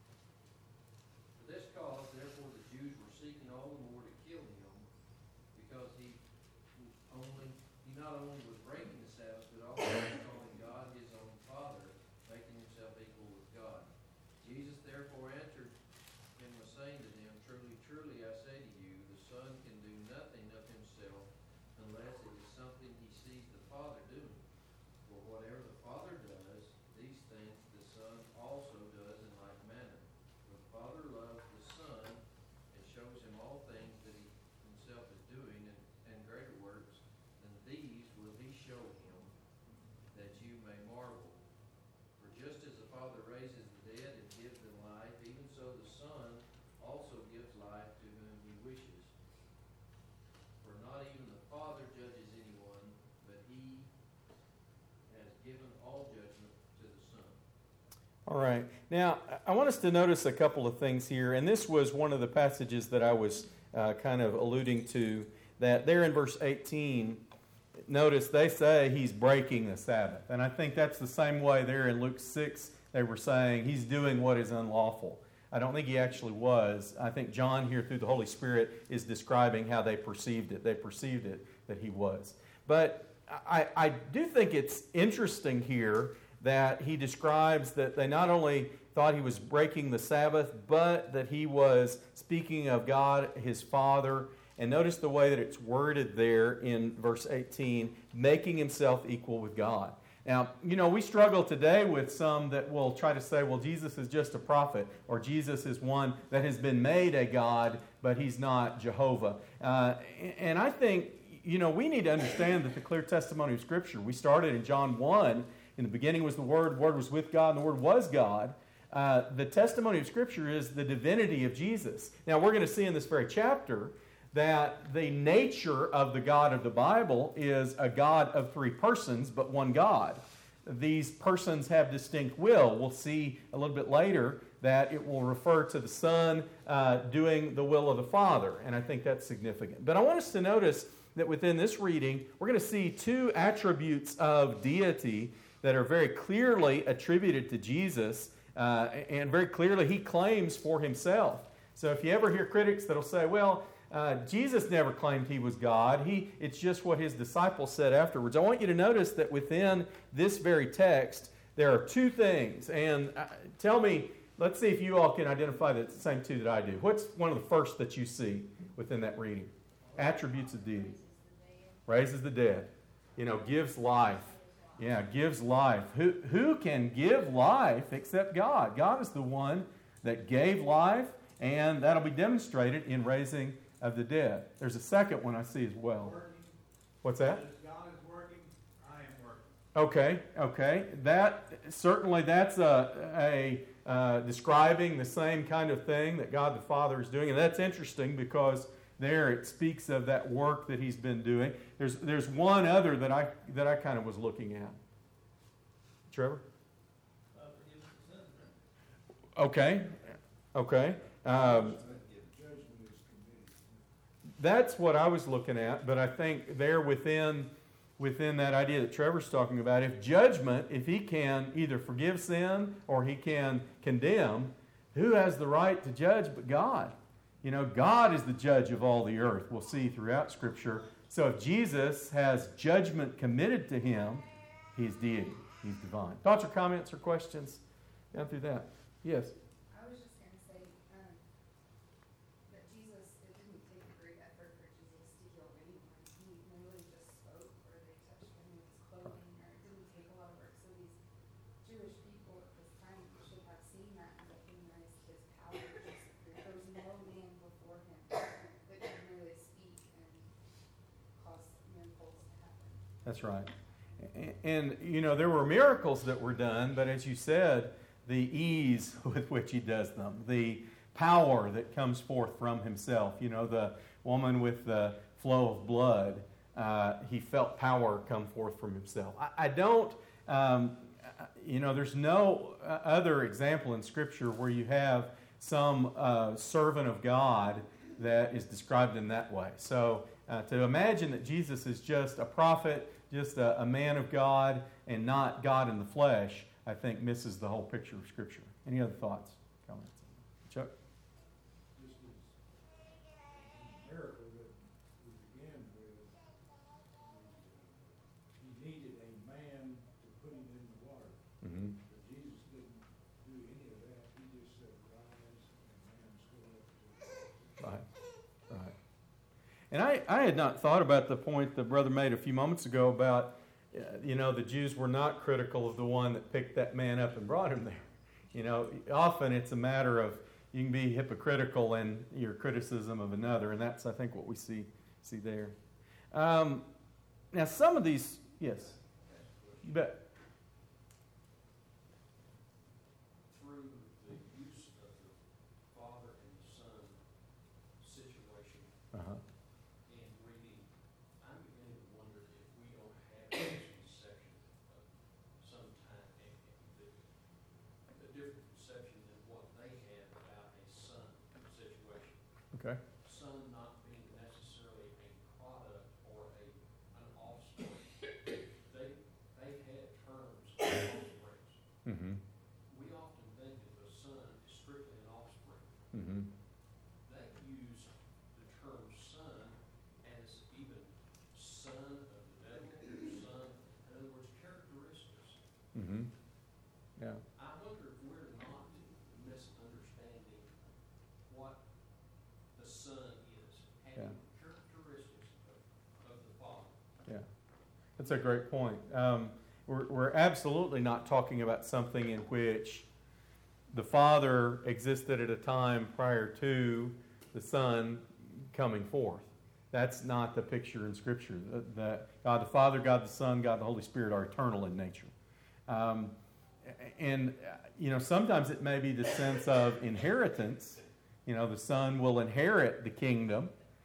For this cause, therefore, the Jews were seeking all the more to kill him, because he only he not only was breaking the Sabbath, but also was calling God his own Father, making himself equal with God. Jesus therefore answered and was saying to them, truly, truly, I say to you, the Son can do nothing of himself unless it is something he sees the Father doing. For whatever the Father does, these things the Son also does in like manner. For the Father loves the Son and shows him all things that he himself is doing, and, and greater works than these will he show him, that you may marvel. For just as the Father raises the dead and gives them life, even so the Son also gives life to whom he wishes. For not even the Father judges anyone, but he has given all judgment to the Son. All right. Now, I want us to notice a couple of things here, and this was one of the passages that I was uh, kind of alluding to, that there in verse eighteen, notice they say he's breaking the Sabbath. And I think that's the same way there in Luke six, they were saying he's doing what is unlawful. I don't think he actually was. I think John here through the Holy Spirit is describing how they perceived it. They perceived it that he was. But I, I do think it's interesting here that he describes that they not only thought he was breaking the Sabbath, but that he was speaking of God, his Father. And notice the way that it's worded there in verse eighteen, making himself equal with God. Now, you know, we struggle today with some that will try to say, well, Jesus is just a prophet, or Jesus is one that has been made a God, but he's not Jehovah. Uh, and I think, you know, we need to understand that the clear testimony of Scripture, we started in John one, in the beginning was the Word, the Word was with God, and the Word was God. Uh, the testimony of Scripture is the divinity of Jesus. Now, we're going to see in this very chapter that the nature of the God of the Bible is a God of three persons, but one God. These persons have distinct will. We'll see a little bit later that it will refer to the Son uh, doing the will of the Father, and I think that's significant. But I want us to notice that within this reading, we're going to see two attributes of deity that are very clearly attributed to Jesus, uh, and very clearly he claims for himself. So if you ever hear critics that'll say, well, uh, Jesus never claimed he was God, he, it's just what his disciples said afterwards. I want you to notice that within this very text, there are two things. And uh, tell me, let's see if you all can identify the same two that I do. What's one of the first that you see within that reading? Attributes of deity. Raises the dead. You know, gives life. Yeah, gives life. Who, who can give life except God? God is the one that gave life, and that'll be demonstrated in raising of the dead. There's a second one I see as well. What's that? As God is working, I am working. Okay, okay. That certainly that's a, a uh, describing the same kind of thing that God the Father is doing, and that's interesting because there it speaks of that work that he's been doing. There's there's one other that I that I kind of was looking at. Trevor? Okay, okay. Um, that's what I was looking at, but I think there within within that idea that Trevor's talking about, if judgment, if he can either forgive sin or he can condemn, who has the right to judge but God? You know, God is the judge of all the earth. We'll see throughout Scripture. So if Jesus has judgment committed to him, he's deity. He's divine. Thoughts or comments or questions down through that? Yes? I was just going to say um, that Jesus, it didn't take a great effort for Jesus to heal anyone. He literally just spoke or they touched him with his clothing, or it didn't take a lot of work. So these Jewish people at this time should have seen that and recognized his power. Just, there was no man before him that could really speak and cause miracles to happen. That's right. And, and, you know, there were miracles that were done, but as you said, the ease with which he does them, the power that comes forth from himself. You know, the woman with the flow of blood, uh, he felt power come forth from himself. I, I don't, um, you know, there's no other example in Scripture where you have some uh, servant of God that is described in that way. So uh, to imagine that Jesus is just a prophet, just a, a man of God, and not God in the flesh, I think misses the whole picture of Scripture. Any other thoughts, comments? Chuck? This was a miracle that we began with. He needed a man to put him in the water. Mm-hmm. But Jesus didn't do any of that. He just said, rise, and man stood up. Right, right. And I, I had not thought about the point that Brother made a few moments ago about, uh, you know, the Jews were not critical of the one that picked that man up and brought him there. You know, often it's a matter of you can be hypocritical in your criticism of another, and that's, I think, what we see see there. Um, now, some of these, yes, you bet. Through the use of the Father and the Son situation Uh-huh. and reading, I'm beginning to wonder if we don't have this conception of some time, a, a different conception than what they had about a son situation. Okay. Son not being necessarily a product or a an offspring. They they had terms of offsprings. Mm-hmm. We often think of a son as strictly an offspring. Mm-hmm. They use the term son as even son of the devil, son, in other words, characteristics. Mm-hmm. Yeah. I wonder if we're not misunderstanding what the son is, having characteristics of, of the Father. Yeah, that's a great point. Um, we're, we're absolutely not talking about something in which the Father existed at a time prior to the Son coming forth. That's not the picture in Scripture. The, the, God the Father, God the Son, God the Holy Spirit are eternal in nature. Um, and, you know, sometimes it may be the sense of inheritance. You know, the Son will inherit the kingdom.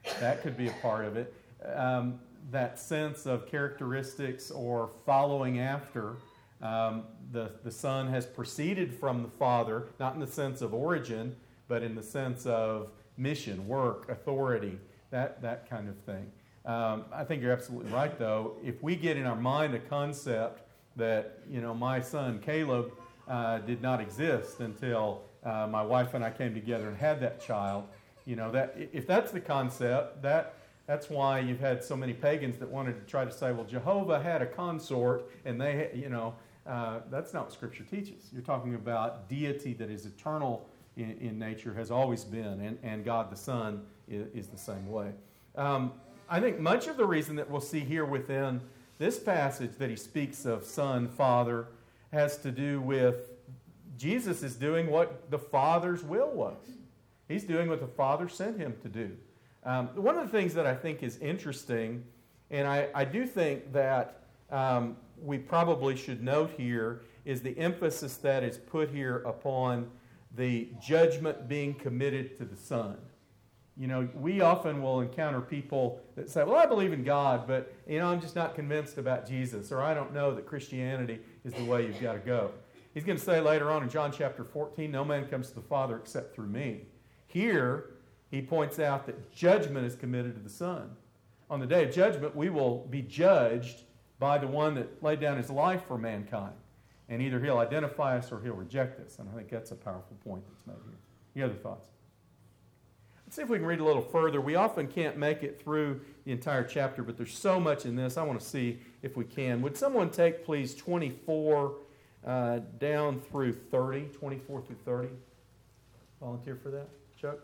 That could be a part of it. Um, that sense of characteristics or following after. Um, the, the Son has proceeded from the Father, not in the sense of origin, but in the sense of mission, work, authority, that, that kind of thing. Um, I think you're absolutely right, though. If we get in our mind a concept that, you know, my son Caleb uh, did not exist until uh, my wife and I came together and had that child, you know, that if that's the concept, that that's why you've had so many pagans that wanted to try to say, well, Jehovah had a consort, and they, you know, uh, that's not what Scripture teaches. You're talking about deity that is eternal in, in nature, has always been, and, and God the Son is, is the same way. Um, I think much of the reason that we'll see here within this passage that he speaks of Son, Father, has to do with Jesus is doing what the Father's will was. He's doing what the Father sent him to do. Um, one of the things that I think is interesting, and I, I do think that um, we probably should note here, is the emphasis that is put here upon the judgment being committed to the Son. You know, we often will encounter people that say, well, I believe in God, but, you know, I'm just not convinced about Jesus, or I don't know that Christianity is the way you've got to go. He's going to say later on in John chapter fourteen, no man comes to the Father except through me. Here, he points out that judgment is committed to the Son. On the day of judgment, we will be judged by the one that laid down his life for mankind. And either he'll identify us or he'll reject us. And I think that's a powerful point that's made here. Any other thoughts? Let's see if we can read a little further. We often can't make it through the entire chapter, but there's so much in this. I want to see if we can. Would someone take, please, twenty-four uh, down through thirty? twenty-four through thirty. Volunteer for that? Chuck?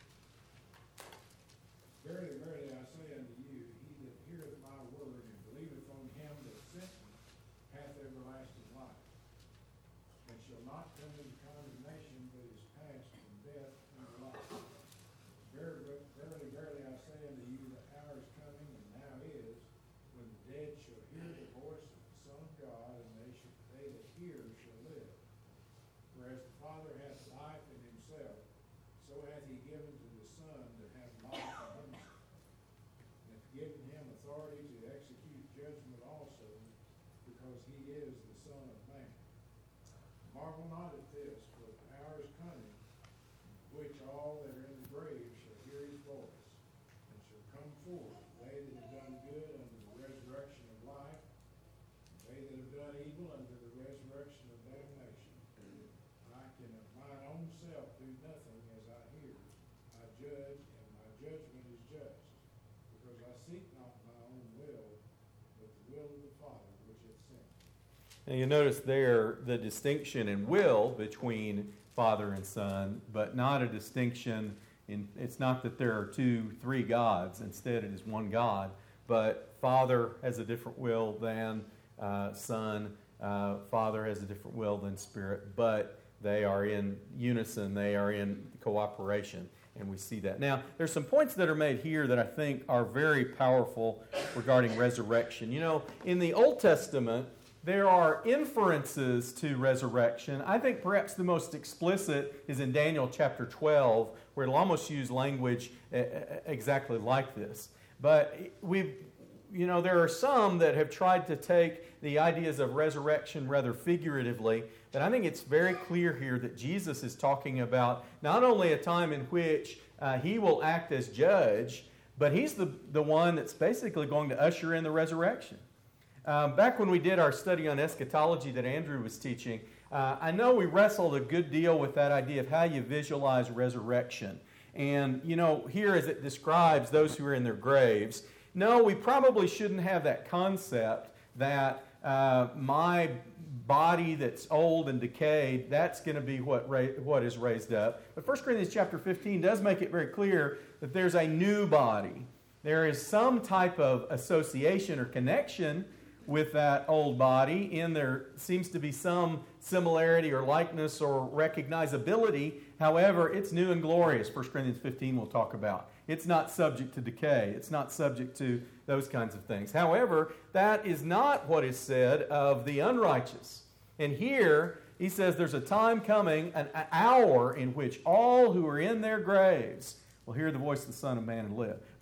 Verily, verily, I say unto you, he that heareth my word and believeth on him that sent me hath everlasting life, and shall not come into condemnation, but is passed from death unto life. Verily, verily, verily, I say unto you, the hour is coming, and now is, when the dead shall hear the voice of the Son of God, and they shall, they that hear shall live. Whereas the Father hath life in himself, so hath he given to the Son to have life in himself, and hath given him authority to execute judgment also, because he is the Son of Man. Marvel not at this, for the hour is coming, in which all that are in the grave shall hear his voice, and shall come forth, they that have done good unto the resurrection of life, and they that have done evil unto the resurrection of damnation. I can of mine own self do nothing as I hear. I judge, and my judgment is just, because I seek not my own will, but the will of the Father which hath sent me. Now you notice there the distinction in will between Father and Son, but not a distinction in, it's not that there are two, three gods. Instead, it is one God. But Father has a different will than uh, Son. Uh, Father has a different will than Spirit. But they are in unison. They are in cooperation. And we see that. Now, there's some points that are made here that I think are very powerful regarding resurrection. You know, in the Old Testament, there are inferences to resurrection. I think perhaps the most explicit is in Daniel chapter twelve, where it'll almost use language exactly like this. But we've, you know, there are some that have tried to take the ideas of resurrection rather figuratively, but I think it's very clear here that Jesus is talking about not only a time in which uh, he will act as judge, but he's the, the one that's basically going to usher in the resurrection. Um, back when we did our study on eschatology that Andrew was teaching, uh, I know we wrestled a good deal with that idea of how you visualize resurrection. And, you know, here as it describes those who are in their graves, no, we probably shouldn't have that concept that uh, my body that's old and decayed, that's going to be what ra- what is raised up. But First Corinthians chapter fifteen does make it very clear that there's a new body. There is some type of association or connection with that old body, and there seems to be some similarity or likeness or recognizability. However, it's new and glorious. First Corinthians fifteen we'll talk about. It's not subject to decay. It's not subject to those kinds of things. However, that is not what is said of the unrighteous. And here, he says there's a time coming, an hour in which all who are in their graves will hear the voice of the Son of Man and live.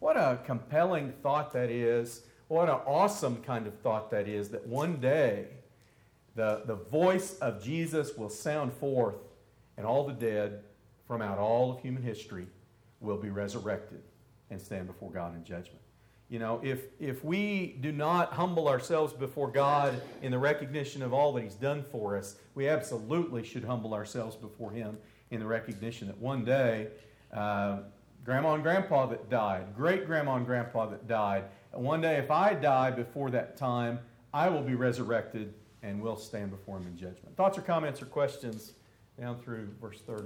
what a compelling thought that is. What an awesome kind of thought that is, that one day the, the voice of Jesus will sound forth and all the dead from out all of human history will be resurrected and stand before God in judgment. You know, if, if we do not humble ourselves before God in the recognition of all that He's done for us, we absolutely should humble ourselves before Him in the recognition that one day, uh, Grandma and Grandpa that died, great-grandma and Grandpa that died, and one day if I die before that time, I will be resurrected and will stand before Him in judgment. Thoughts or comments or questions down through verse thirty?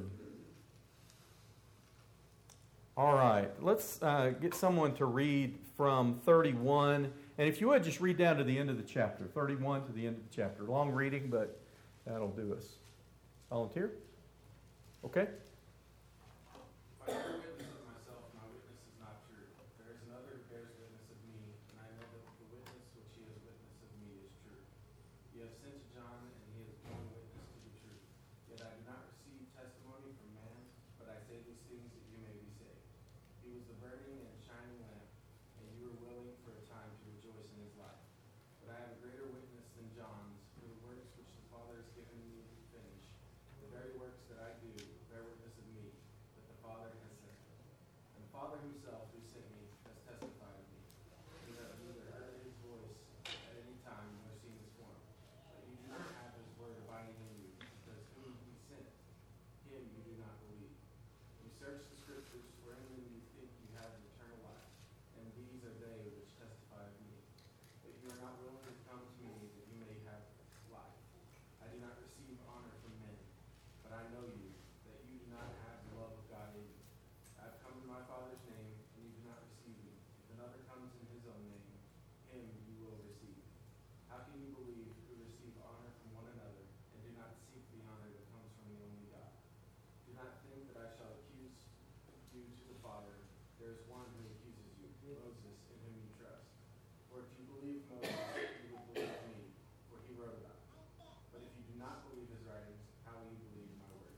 All right, let's uh, get someone to read from thirty-one. And if you would, just read down to the end of the chapter. thirty-one to the end of the chapter. Long reading, but that'll do us. Volunteer? Okay. If I bear witness of myself, my witness is not true. There is another who bears witness of me, and I know that the witness which he has witnessed of me is true. You have sent to John, and he has borne witness to the truth. Yet I do not receive testimony from man, but I say these things that you may be saved. He was the burning and shining lamp, and you were willing for a time to rejoice in his light. But I have a greater witness than John's, for the works which the Father has given me to finish, the very works that I do bear witness of me, that the Father has sent me. And the Father himself who sent me has testified of me. You have neither heard his voice at any time nor seen his form. But you do not have his word abiding in you, because whom he sent, him you do not believe. You search the Scriptures, for in them you think you have eternal life, and these are they which testify of me. But you are not willing to come to me that you may have life. I do not receive honor from men, but I know you, that you do not have the love of God in you. I have come in my Father's name, and you do not receive me. If another comes in his own name, him you will receive. How can you believe who receive honor from one another, and do not seek the honor that comes from the only God? Do not think that I shall accuse you to the Father. There is one who accuses you, Moses, in whom you trust. For if you believe Moses, you will believe me, for he wrote about me. But if you do not believe his writings, how will you believe my words?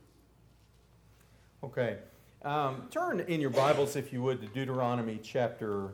Okay. Um, turn in your Bibles, if you would, to Deuteronomy chapter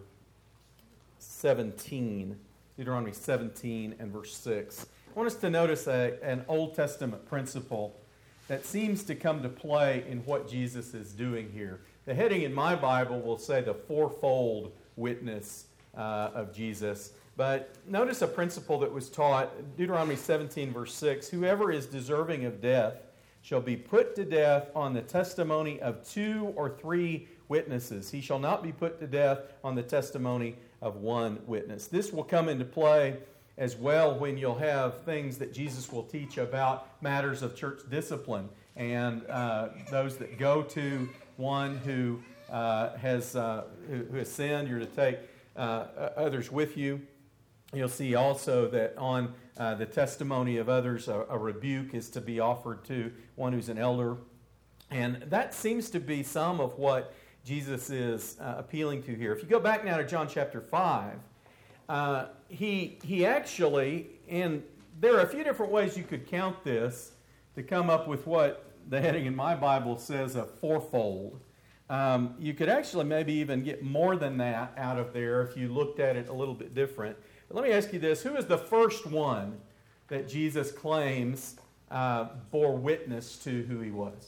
seventeen. Deuteronomy seventeen and verse six. I want us to notice a, an Old Testament principle that seems to come to play in what Jesus is doing here. The heading in my Bible will say the fourfold witness uh, of Jesus. But notice a principle that was taught, Deuteronomy seventeen, verse six. Whoever is deserving of death shall be put to death on the testimony of two or three witnesses. He shall not be put to death on the testimony of one witness. This will come into play as well when you'll have things that Jesus will teach about matters of church discipline, and uh, those that go to one who uh, has uh, who, who has sinned, you're to take uh, others with you. You'll see also that on uh, the testimony of others, a, a rebuke is to be offered to one who's an elder. And that seems to be some of what Jesus is uh, appealing to here. If you go back now to John chapter five, uh, he, he actually, and there are a few different ways you could count this to come up with what the heading in my Bible says a fourfold. Um, you could actually maybe even get more than that out of there if you looked at it a little bit different. But let me ask you this. Who is the first one that Jesus claims uh, bore witness to who he was?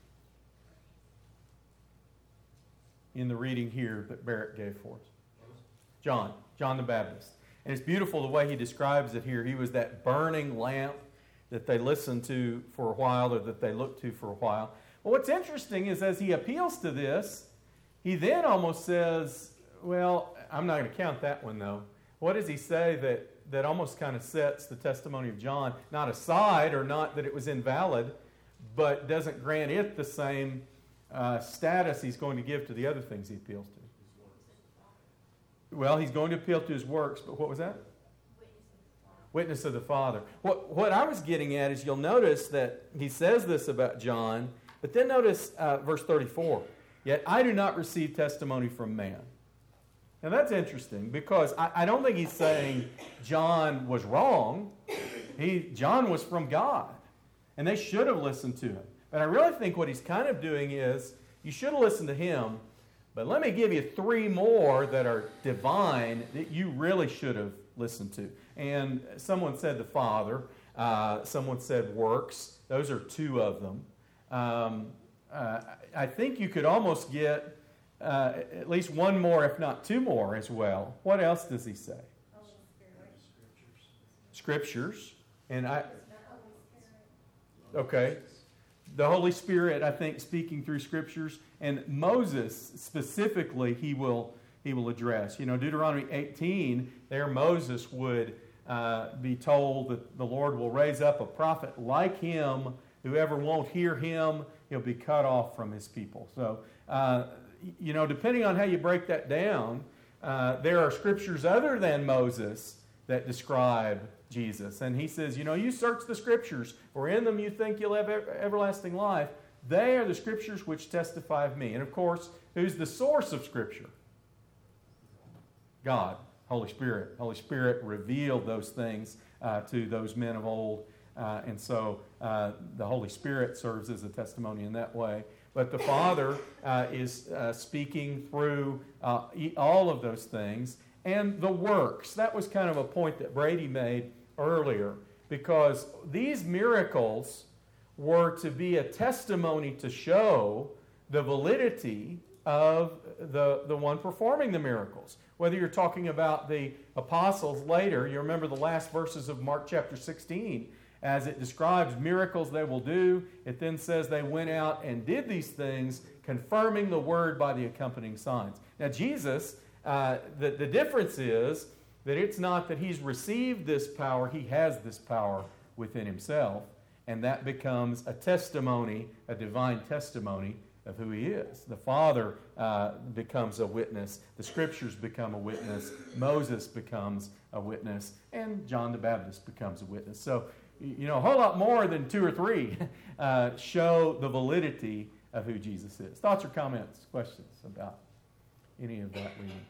In the reading here that Barrett gave for us. John. John the Baptist. And it's beautiful the way he describes it here. He was that burning lamp that they listened to for a while, or that they looked to for a while. Well, what's interesting is as he appeals to this, he then almost says, well, I'm not going to count that one though. What does he say that, that almost kind of sets the testimony of John, not aside, or not that it was invalid, but doesn't grant it the same uh, status he's going to give to the other things he appeals to? Well, he's going to appeal to his works, but what was that? Witness of the Father. What, what I was getting at is you'll notice that he says this about John, but then notice uh, verse thirty-four. Yet I do not receive testimony from man. Now that's interesting because I, I don't think he's saying John was wrong. He, John was from God, and they should have listened to him. But I really think what he's kind of doing is you should have listened to him, But let me give you three more that are divine that you really should have listened to. And someone said the Father. Uh, someone said works. Those are two of them. Um, uh, I think you could almost get uh, at least one more, if not two more as well. What else does he say? Scriptures. And I... Okay. The Holy Spirit, I think, speaking through Scriptures. And Moses, specifically, he will he will address. You know, Deuteronomy eighteen, there Moses would uh, be told that the Lord will raise up a prophet like him. Whoever won't hear him, he'll be cut off from his people. So, uh, you know, depending on how you break that down, uh, there are Scriptures other than Moses that describe Jesus. And he says, you know, you search the Scriptures, for in them you think you'll have everlasting life. They are the Scriptures which testify of me. And of course, who's the source of Scripture? God, Holy Spirit. Holy Spirit revealed those things uh, to those men of old. Uh, and so uh, the Holy Spirit serves as a testimony in that way. But the Father uh, is uh, speaking through uh, all of those things. And the works. That was kind of a point that Brady made earlier, because these miracles were to be a testimony to show the validity of the, the one performing the miracles. Whether you're talking about the apostles later, you remember the last verses of Mark chapter sixteen, as it describes miracles they will do. It then says they went out and did these things, confirming the word by the accompanying signs. Now Jesus, uh, the, the difference is that it's not that he's received this power, he has this power within himself, and that becomes a testimony, a divine testimony of who he is. The Father uh, becomes a witness, the Scriptures become a witness, Moses becomes a witness, and John the Baptist becomes a witness. So, you know, a whole lot more than two or three uh, show the validity of who Jesus is. Thoughts or comments, questions about any of that reading?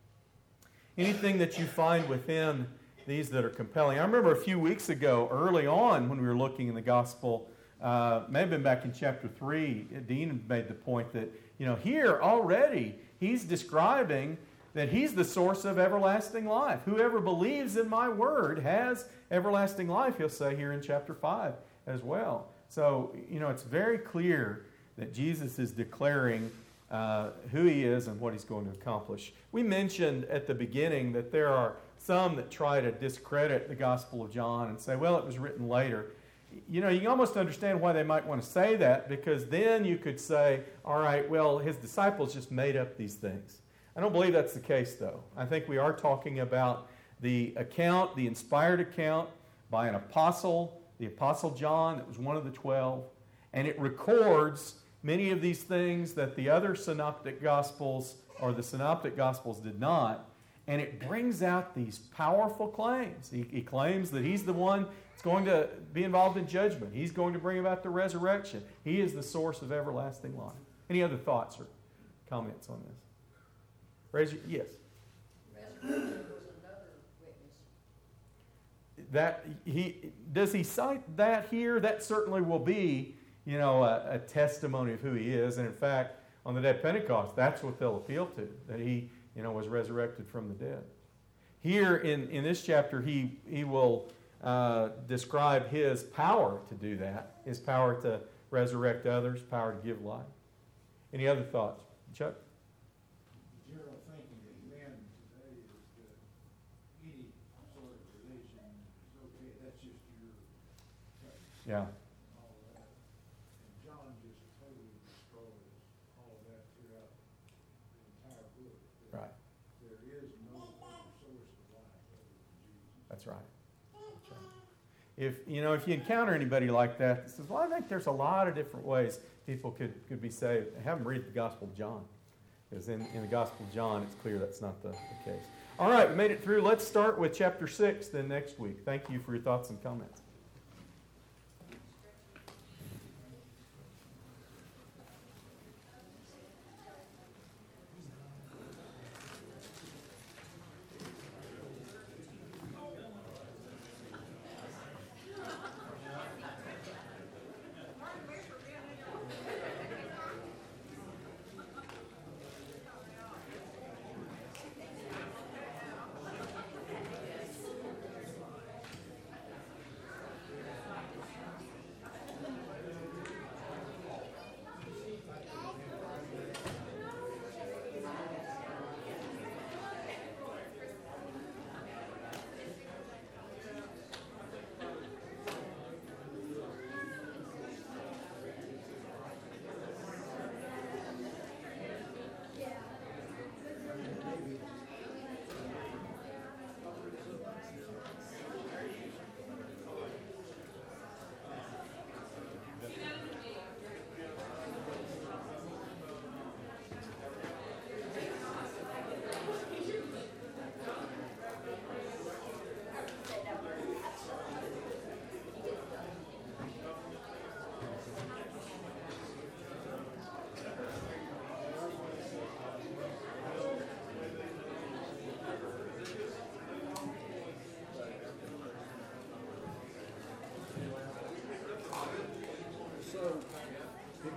Anything that you find within these that are compelling? I remember a few weeks ago, early on, when we were looking in the gospel, uh, may have been back in chapter three, Dean made the point that, you know, here already he's describing that he's the source of everlasting life. Whoever believes in my word has everlasting life, he'll say here in chapter five as well. So, you know, it's very clear that Jesus is declaring uh, who he is and what he's going to accomplish. We mentioned at the beginning that there are some that try to discredit the Gospel of John and say, well, it was written later. You know, you can almost understand why they might want to say that, because then you could say, all right, well, his disciples just made up these things. I don't believe that's the case, though. I think we are talking about the account, the inspired account by an apostle, the Apostle John, that was one of the twelve, and it records many of these things that the other synoptic gospels or the synoptic gospels did not, and it brings out these powerful claims. He, he claims that he's the one that's going to be involved in judgment. He's going to bring about the resurrection. He is the source of everlasting life. Any other thoughts or comments on this? Raise your, yes. Resurrection was another witness. That he does he cite that here? That certainly will be, you know, a, a testimony of who he is. And in fact, on the day of Pentecost, that's what they'll appeal to, that he, you know, was resurrected from the dead. Here in, in this chapter, he he will uh, describe his power to do that, his power to resurrect others, power to give life. Any other thoughts, Chuck? General thinking of men today is that any sort of religion is okay, that's just your faith. Yeah. And all that. And John just totally destroys all of that throughout the entire book. That Right. There is no other source of life other than Jesus. That's right. That's right. If you know, if you encounter anybody like that that says, "Well, I think there's a lot of different ways people could, could be saved," have them read the Gospel of John, because in, in the Gospel of John, it's clear that's not the, the case. All right, we made it through. Let's start with chapter six then next week. Thank you for your thoughts and comments.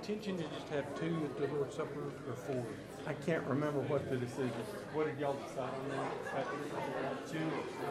intention to just have two at the Lord's Supper or four? I can't remember what the decision, what did y'all decide on that? Two?